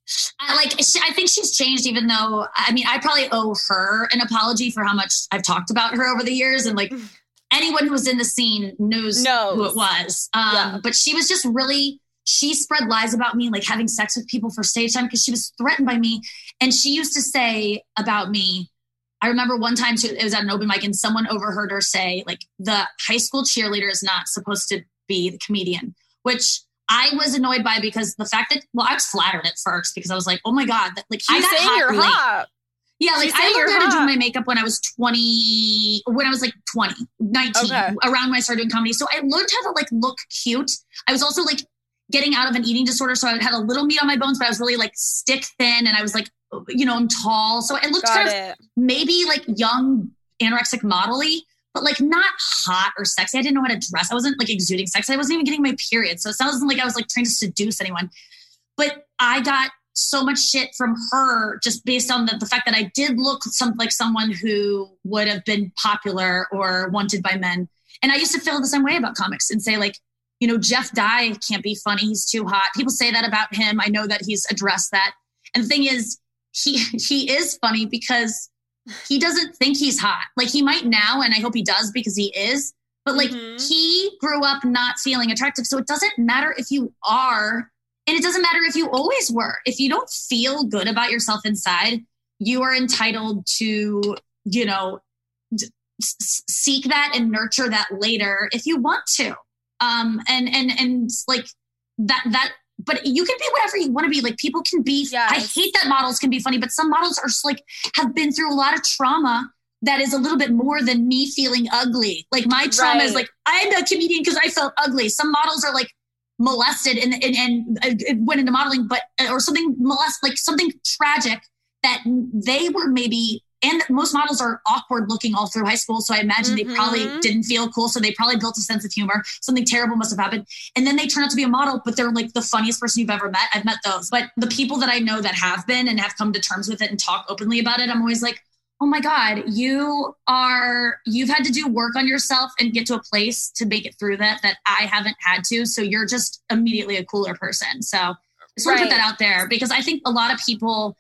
Speaker 2: I think she's changed, even though, I probably owe her an apology for how much I've talked about her over the years. And like anyone who was in the scene knows who it was. But she was just really... She spread lies about me, like having sex with people for stage time because she was threatened by me. And she used to say about me, I remember one time it was at an open mic and someone overheard her say, like, the high school cheerleader is not supposed to be the comedian, which I was annoyed by because the fact that, I was flattered at first because I was like, oh my God, I got hot
Speaker 1: you're
Speaker 2: late.
Speaker 1: hot.
Speaker 2: Yeah, like I learned how to do my makeup when I was 20, 19, around when I started doing comedy. So I learned how to like look cute. I was also like getting out of an eating disorder. So I had a little meat on my bones, but I was really like stick thin and I was like, I'm tall. So it looked of maybe like young anorexic model-y, but like not hot or sexy. I didn't know how to dress. I wasn't like exuding sex. I wasn't even getting my period. So it wasn't like I was like trying to seduce anyone. But I got so much shit from her just based on the fact that I did look like someone who would have been popular or wanted by men. And I used to feel the same way about comics and say like, Jeff Dye can't be funny. He's too hot. People say that about him. I know that he's addressed that. And the thing is, he is funny because he doesn't think he's hot. Like he might now, and I hope he does because he is. But like he grew up not feeling attractive. So it doesn't matter if you are, and it doesn't matter if you always were. If you don't feel good about yourself inside, you are entitled to, seek that and nurture that later if you want to. And like that, but you can be whatever you want to be. Like people can be, I hate that models can be funny, but some models are just like, have been through a lot of trauma that is a little bit more than me feeling ugly. Like my trauma is like, I'm a comedian because I felt ugly. Some models are like molested and went into modeling, but, or something like something tragic that they were maybe. And most models are awkward looking all through high school. So I imagine they probably didn't feel cool. So they probably built a sense of humor. Something terrible must have happened. And then they turn out to be a model, but they're like the funniest person you've ever met. I've met those. But the people that I know that have been and have come to terms with it and talk openly about it, I'm always like, oh my God, you've had to do work on yourself and get to a place to make it through that I haven't had to. So you're just immediately a cooler person. So I just want to put that out there because I think a lot of people,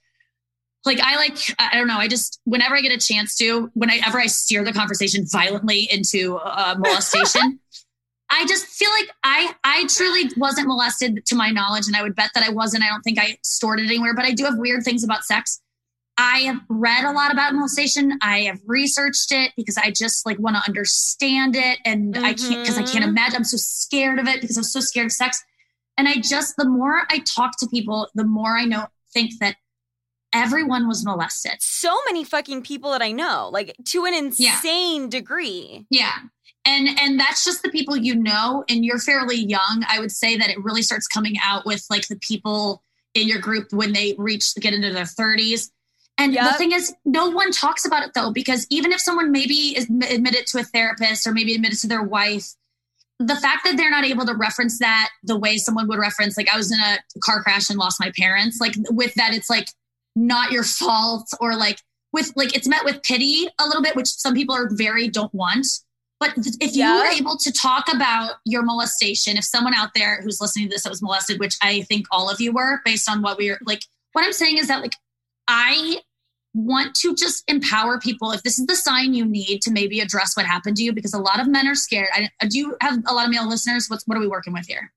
Speaker 2: I don't know. Whenever I get a chance to, whenever I steer the conversation violently into molestation, I just feel like I truly wasn't molested to my knowledge. And I would bet that I wasn't. I don't think I stored it anywhere, but I do have weird things about sex. I have read a lot about molestation. I have researched it because I just like want to understand it. And I can't imagine. I'm so scared of it because I'm so scared of sex. And the more I talk to people, the more I think that everyone was molested.
Speaker 1: So many fucking people that I know, like to an insane degree.
Speaker 2: Yeah. And that's just the people and you're fairly young. I would say that it really starts coming out with like the people in your group when they get into their 30s. And the thing is, no one talks about it though, because even if someone maybe is admitted to a therapist or maybe admitted to their wife, the fact that they're not able to reference that the way someone would reference, like I was in a car crash and lost my parents, like with that, it's like, not your fault, or like with like it's met with pity a little bit, which some people don't want. But if you were able to talk about your molestation, if someone out there who's listening to this that was molested, which I think all of you were, based on what I'm saying is that like I want to just empower people. If this is the sign you need to maybe address what happened to you, because a lot of men are scared. Do you have a lot of male listeners? What are we working with here?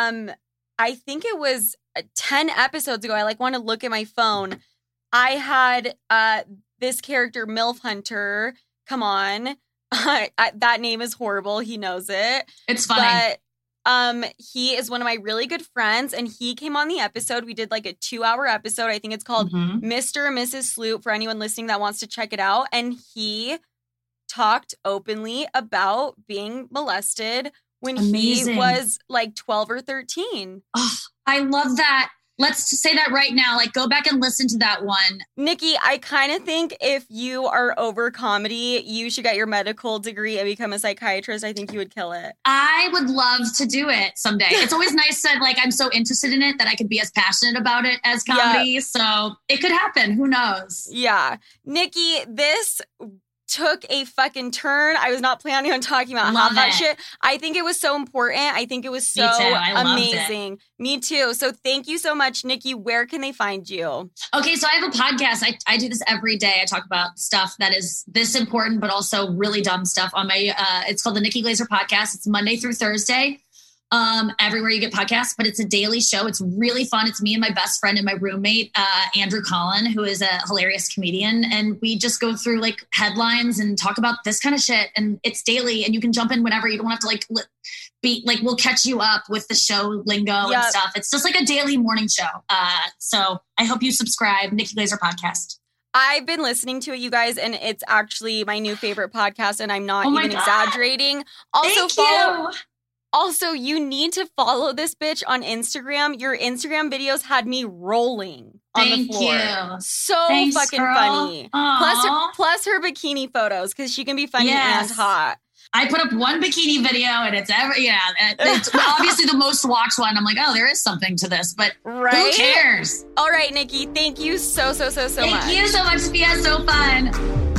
Speaker 1: I think it was 10 episodes ago. I want to look at my phone. I had this character, MILF Hunter. Come on. That name is horrible. He knows it.
Speaker 2: It's funny.
Speaker 1: But he is one of my really good friends, and he came on the episode. We did like a 2-hour episode. I think it's called Mr. and Mrs. Sloop for anyone listening that wants to check it out. And he talked openly about being molested when
Speaker 2: Amazing.
Speaker 1: he was like 12 or 13.
Speaker 2: Oh, I love that. Let's say that right now. Like, go back and listen to that one.
Speaker 1: Nikki, I kind of think if you are over comedy, you should get your medical degree and become a psychiatrist. I think you would kill it.
Speaker 2: I would love to do it someday. It's always nice that like I'm so interested in it that I could be as passionate about it as comedy. Yep. So it could happen. Who knows?
Speaker 1: Yeah. Nikki, this took a fucking turn. I was not planning on talking about half that shit. I think it was so important. I think it was so amazing. Me too. So thank you so much, Nikki. Where can they find you?
Speaker 2: Okay, so I have a podcast. I do this every day. I talk about stuff that is this important, but also really dumb stuff on my, it's called the Nikki Glaser Podcast. It's Monday through Thursday. Everywhere you get podcasts, but it's a daily show. It's really fun. It's me and my best friend and my roommate, Andrew Collin, who is a hilarious comedian. And we just go through like headlines and talk about this kind of shit. And it's daily and you can jump in whenever. You don't have to like be like, we'll catch you up with the show lingo and stuff. It's just like a daily morning show. So I hope you subscribe. Nikki Glaser Podcast.
Speaker 1: I've been listening to it, you guys, and it's actually my new favorite podcast. And I'm not even exaggerating. Also, you need to follow this bitch on Instagram. Your Instagram videos had me rolling on the floor.
Speaker 2: Thank you.
Speaker 1: So
Speaker 2: Thanks,
Speaker 1: fucking
Speaker 2: girl.
Speaker 1: funny. Plus her bikini photos, because she can be funny and hot.
Speaker 2: I put up one bikini video and it's obviously the most watched one. I'm like, oh, there is something to this, but who cares?
Speaker 1: All right, Nikki, thank you so much.
Speaker 2: Thank you so much, Sophia. So fun.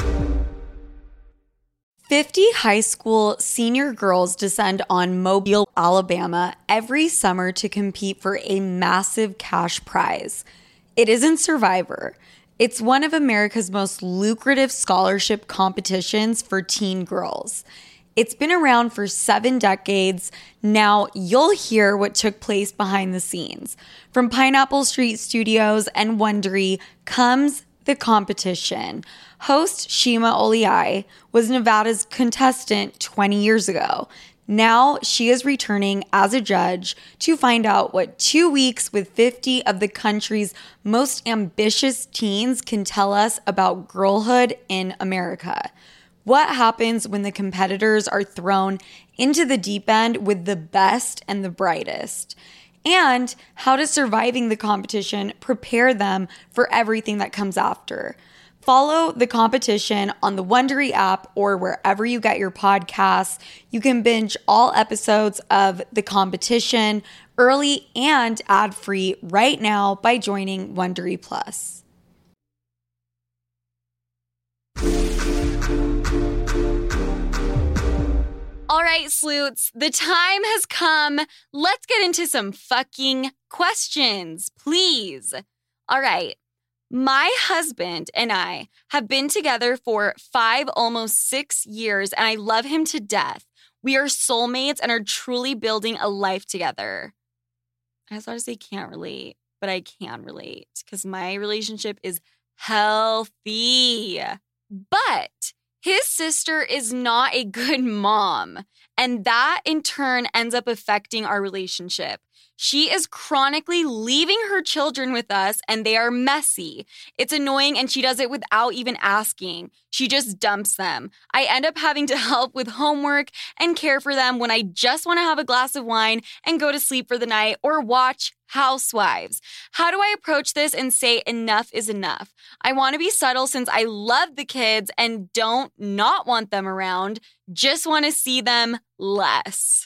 Speaker 1: 50 high school senior girls descend on Mobile, Alabama every summer to compete for a massive cash prize. It isn't Survivor. It's one of America's most lucrative scholarship competitions for teen girls. It's been around for 7 decades. Now you'll hear what took place behind the scenes. From Pineapple Street Studios and Wondery comes the competition. Host Shima Oliai was Nevada's contestant 20 years ago. Now she is returning as a judge to find out what 2 weeks with 50 of the country's most ambitious teens can tell us about girlhood in America. What happens when the competitors are thrown into the deep end with the best and the brightest? And how does surviving the competition prepare them for everything that comes after? Follow the competition on the Wondery app or wherever you get your podcasts. You can binge all episodes of the competition early and ad-free right now by joining Wondery Plus. All right, sleuths, the time has come. Let's get into some fucking questions, please. All right. My husband and I have been together for 5, almost 6 years, and I love him to death. We are soulmates and are truly building a life together. I was about to say can't relate, but I can relate because my relationship is healthy. But his sister is not a good mom, and that in turn ends up affecting our relationship. She is chronically leaving her children with us, and they are messy. It's annoying, and she does it without even asking. She just dumps them. I end up having to help with homework and care for them when I just want to have a glass of wine and go to sleep for the night or watch Housewives. How do I approach this and say enough is enough? I want to be subtle since I love the kids and don't not want them around, just want to see them less.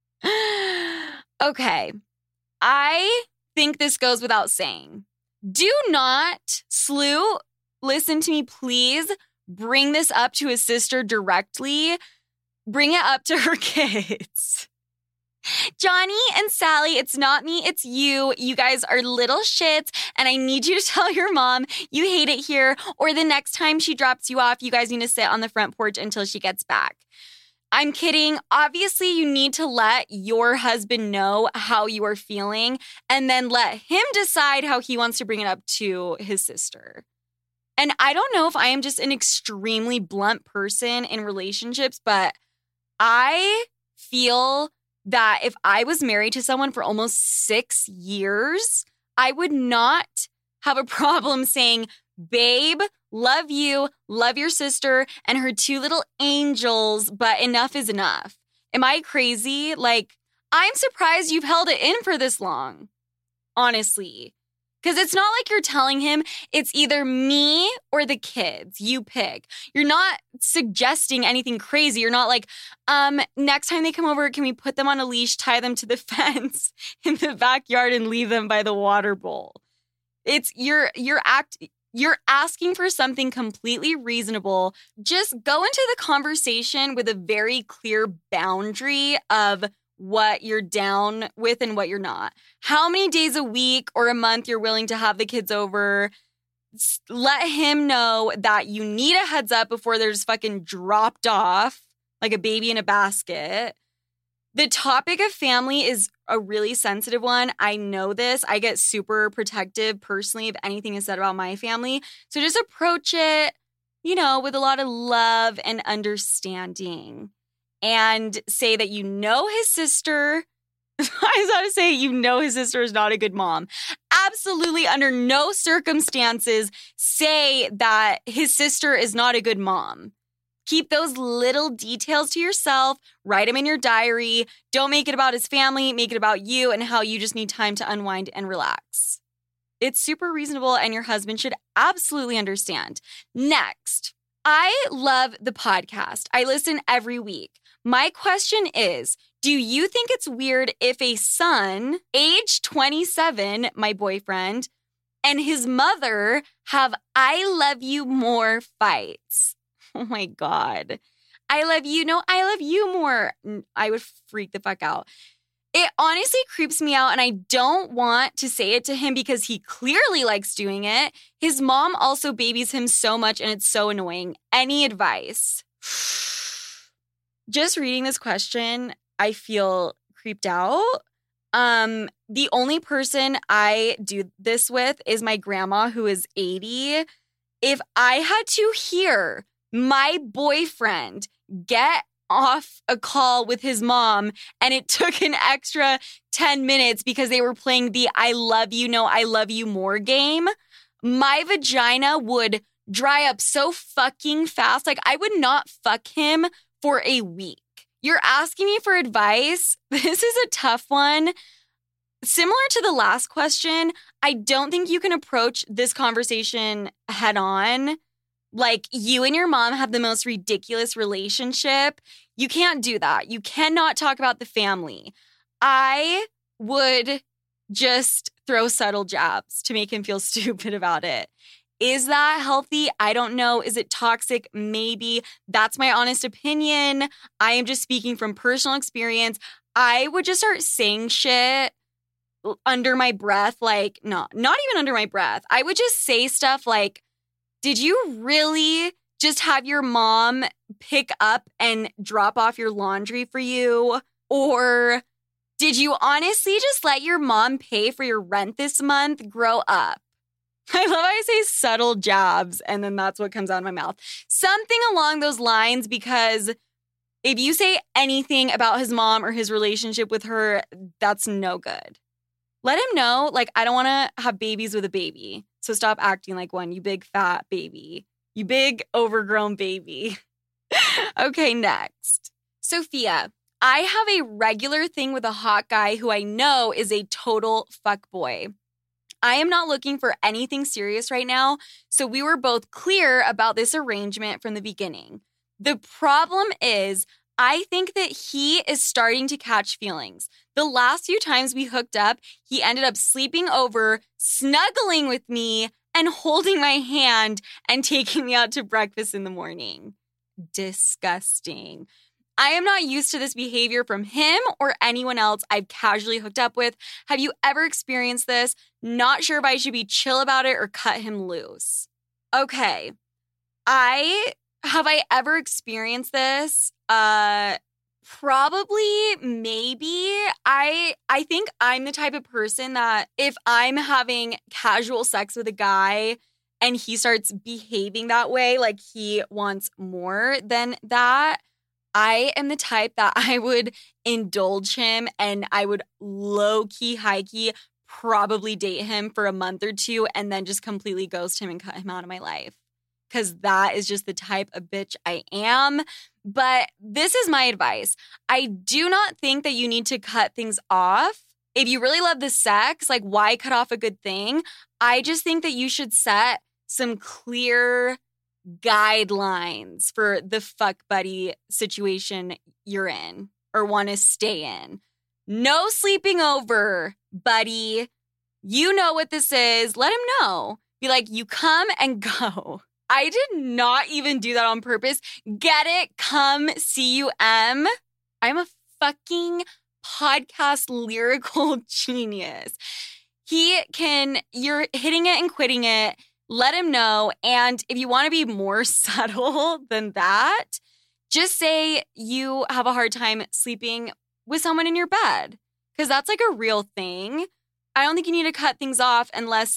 Speaker 1: Okay. I think this goes without saying. Do not, Slew, listen to me, please. Bring this up to his sister directly. Bring it up to her kids. Johnny and Sally, it's not me, it's you. You guys are little shits, and I need you to tell your mom you hate it here, or the next time she drops you off, you guys need to sit on the front porch until she gets back. I'm kidding. Obviously, you need to let your husband know how you are feeling and then let him decide how he wants to bring it up to his sister. And I don't know if I am just an extremely blunt person in relationships, but I feel that if I was married to someone for almost 6 years, I would not have a problem saying, babe, Love you, love your sister and her 2 little angels, but enough is enough. Am I crazy? Like, I'm surprised you've held it in for this long, honestly. Because it's not like you're telling him it's either me or the kids. You pick. You're not suggesting anything crazy. You're not like, next time they come over, can we put them on a leash, tie them to the fence in the backyard and leave them by the water bowl? It's you're asking for something completely reasonable. Just go into the conversation with a very clear boundary of what you're down with and what you're not. How many days a week or a month you're willing to have the kids over. Let him know that you need a heads up before they're just fucking dropped off like a baby in a basket. The topic of family is a really sensitive one. I know this. I get super protective personally if anything is said about my family. So just approach it, with a lot of love and understanding. And say that you know his sister. I was about to say his sister is not a good mom. Absolutely under no circumstances say that his sister is not a good mom. Keep those little details to yourself. Write them in your diary. Don't make it about his family. Make it about you and how you just need time to unwind and relax. It's super reasonable and your husband should absolutely understand. Next, I love the podcast. I listen every week. My question is, do you think it's weird if a son, age 27, my boyfriend, and his mother have I love you more fights? Oh my God. I love you. No, I love you more. I would freak the fuck out. It honestly creeps me out and I don't want to say it to him because he clearly likes doing it. His mom also babies him so much and it's so annoying. Any advice? Just reading this question, I feel creeped out. The only person I do this with is my grandma who is 80. If I had to hear my boyfriend get off a call with his mom and it took an extra 10 minutes because they were playing the I love you, no, I love you more game, my vagina would dry up so fucking fast. Like I would not fuck him for a week. You're asking me for advice. This is a tough one. Similar to the last question, I don't think you can approach this conversation head on. Like you and your mom have the most ridiculous relationship. You can't do that. You cannot talk about the family. I would just throw subtle jabs to make him feel stupid about it. Is that healthy? I don't know. Is it toxic? Maybe. That's my honest opinion. I am just speaking from personal experience. I would just start saying shit under my breath. Like, not even under my breath. I would just say stuff like, did you really just have your mom pick up and drop off your laundry for you? Or did you honestly just let your mom pay for your rent this month? Grow up. I love how I say subtle jabs, and then that's what comes out of my mouth. Something along those lines, because if you say anything about his mom or his relationship with her, that's no good. Let him know, like, I don't want to have babies with a baby. So stop acting like one, you big fat baby. You big overgrown baby. Okay, next. Sophia, I have a regular thing with a hot guy who I know is a total fuckboy. I am not looking for anything serious right now, so we were both clear about this arrangement from the beginning. The problem is, I think that he is starting to catch feelings. The last few times we hooked up, he ended up sleeping over, snuggling with me, and holding my hand and taking me out to breakfast in the morning. Disgusting. I am not used to this behavior from him or anyone else I've casually hooked up with. Have you ever experienced this? Not sure if I should be chill about it or cut him loose. Okay. Have I ever experienced this? Probably, maybe. I think I'm the type of person that if I'm having casual sex with a guy and he starts behaving that way, like he wants more than that, I am the type that I would indulge him and I would low-key, high-key probably date him for a month or two and then just completely ghost him and cut him out of my life. because that is just the type of bitch I am. But this is my advice. I do not think that you need to cut things off. If you really love the sex, like, why cut off a good thing? I just think that you should set some clear guidelines for the fuck buddy situation you're in or want to stay in. No sleeping over, buddy. You know what this is. Let him know. Be like, you come and go. I did not even do that on purpose. Get it? Come, C-U-M. I'm a fucking podcast lyrical genius. You're hitting it and quitting it. Let him know. And if you want to be more subtle than that, just say you have a hard time sleeping with someone in your bed, because that's like a real thing. I don't think you need to cut things off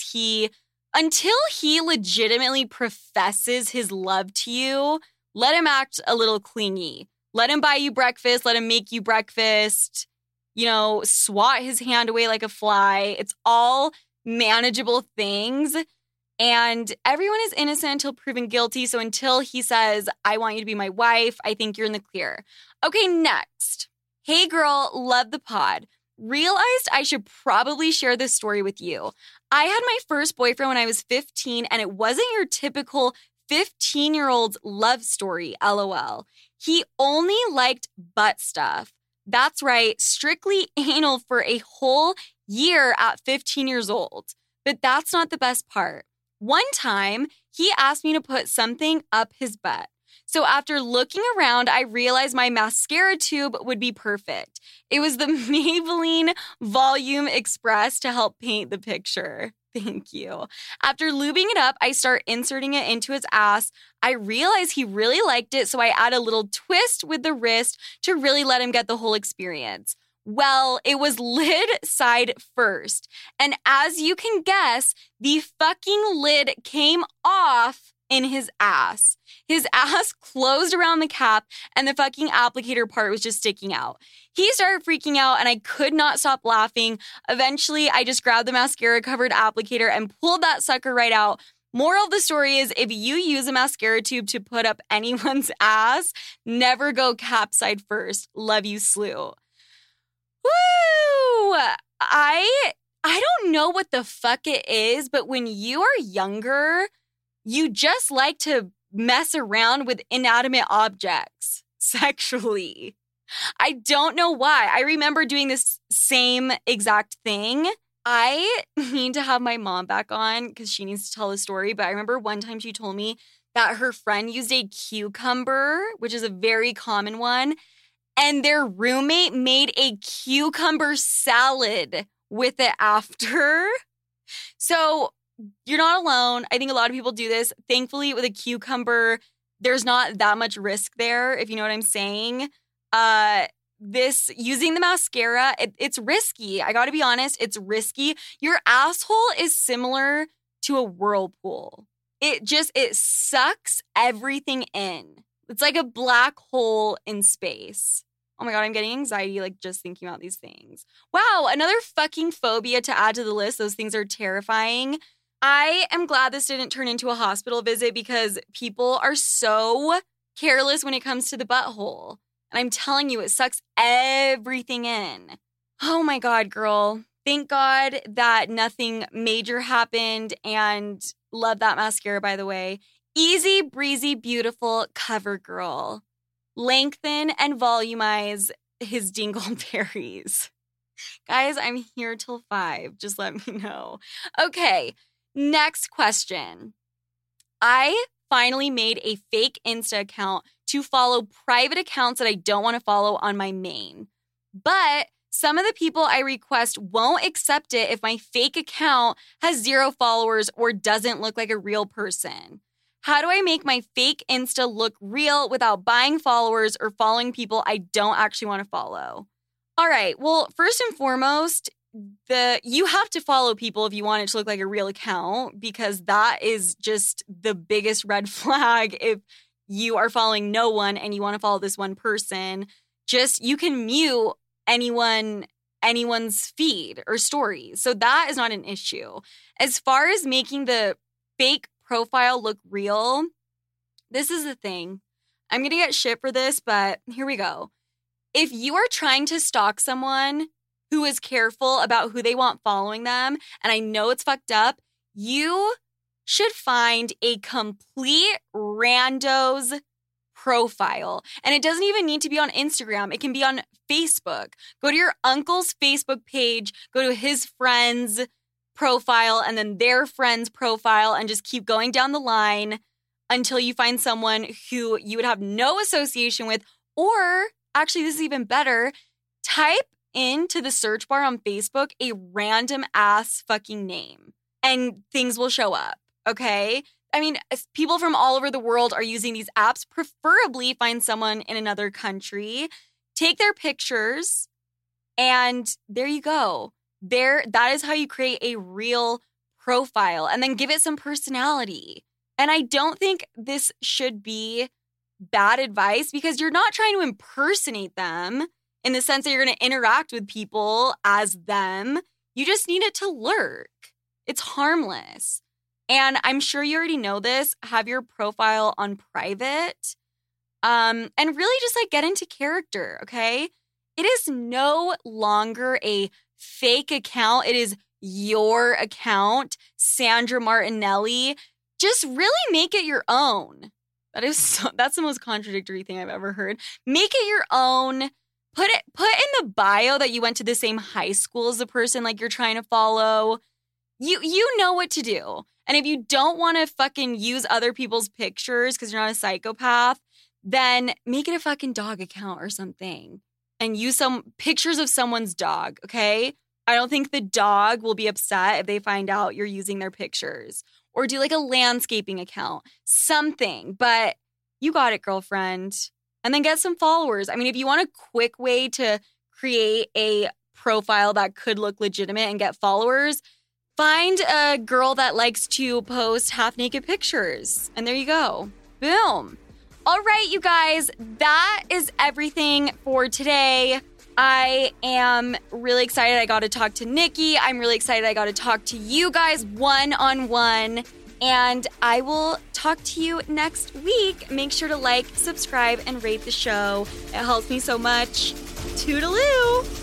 Speaker 1: until he legitimately professes his love to you. Let him act a little clingy. Let him buy you breakfast. Let him make you breakfast. Swat his hand away like a fly. It's all manageable things. And everyone is innocent until proven guilty. So until he says, I want you to be my wife, I think you're in the clear. Okay, next. Hey girl, love the pod. Realized I should probably share this story with you. I had my first boyfriend when I was 15, and it wasn't your typical 15-year-old's love story, LOL. He only liked butt stuff. That's right, strictly anal for a whole year at 15 years old. But that's not the best part. One time, he asked me to put something up his butt. So after looking around, I realized my mascara tube would be perfect. It was the Maybelline Volume Express to help paint the picture. Thank you. After lubing it up, I start inserting it into his ass. I realized he really liked it, so I add a little twist with the wrist to really let him get the whole experience. Well, it was lid side first. And as you can guess, the fucking lid came off in his ass. His ass closed around the cap and the fucking applicator part was just sticking out. He started freaking out and I could not stop laughing. Eventually, I just grabbed the mascara covered applicator and pulled that sucker right out. Moral of the story is, if you use a mascara tube to put up anyone's ass, never go cap side first. Love you, slew. Woo! I don't know what the fuck it is, but when you are younger, you just like to mess around with inanimate objects sexually. I don't know why. I remember doing this same exact thing. I need to have my mom back on because she needs to tell a story. But I remember one time she told me that her friend used a cucumber, which is a very common one, and their roommate made a cucumber salad with it after. So you're not alone. I think a lot of people do this. Thankfully, with a cucumber, there's not that much risk there, if you know what I'm saying. Using the mascara, it's risky. I got to be honest, it's risky. Your asshole is similar to a whirlpool. It sucks everything in. It's like a black hole in space. Oh my God, I'm getting anxiety just thinking about these things. Wow, another fucking phobia to add to the list. Those things are terrifying. I am glad this didn't turn into a hospital visit because people are so careless when it comes to the butthole. And I'm telling you, it sucks everything in. Oh my God, girl. Thank God that nothing major happened, and love that mascara, by the way. Easy, breezy, beautiful cover girl. Lengthen and volumize his dingleberries. Guys, I'm here till 5. Just let me know. Okay, next question. I finally made a fake Insta account to follow private accounts that I don't want to follow on my main. But some of the people I request won't accept it if my fake account has 0 followers or doesn't look like a real person. How do I make my fake Insta look real without buying followers or following people I don't actually want to follow? All right, well, first and foremost, you have to follow people if you want it to look like a real account, because that is just the biggest red flag. If you are following no one and you want to follow this one person, you can mute anyone's feed or stories. So that is not an issue. As far as making the fake profile look real, This is the thing. I'm going to get shit for this, but here we go. If you are trying to stalk someone who is careful about who they want following them, and I know it's fucked up, you should find a complete rando's profile. And it doesn't even need to be on Instagram. It can be on Facebook. Go to your uncle's Facebook page, go to his friend's profile, and then their friend's profile, and just keep going down the line until you find someone who you would have no association with. Or, actually, this is even better, type into the search bar on Facebook a random ass fucking name and things will show up, okay? I mean, people from all over the world are using these apps. Preferably find someone in another country, take their pictures, and there you go. That is how you create a real profile, and then give it some personality. And I don't think this should be bad advice because you're not trying to impersonate them in the sense that you're going to interact with people as them. You just need it to lurk. It's harmless. And I'm sure you already know this. Have your profile on private. And really just like get into character, okay? It is no longer a fake account. It is your account, Sandra Martinelli. Just really make it your own. That's the most contradictory thing I've ever heard. Make it your own. Put in the bio that you went to the same high school as the person like you're trying to follow. You know what to do. And if you don't want to fucking use other people's pictures because you're not a psychopath, then make it a fucking dog account or something. And use some pictures of someone's dog, okay? I don't think the dog will be upset if they find out you're using their pictures. Or do like a landscaping account. Something. But you got it, girlfriend. And then get some followers. I mean, if you want a quick way to create a profile that could look legitimate and get followers, find a girl that likes to post half-naked pictures. And there you go. Boom. All right, you guys, that is everything for today. I am really excited I got to talk to Nikki. I'm really excited I got to talk to you guys one-on-one. And I will talk to you next week. Make sure to like, subscribe, and rate the show. It helps me so much. Toodaloo!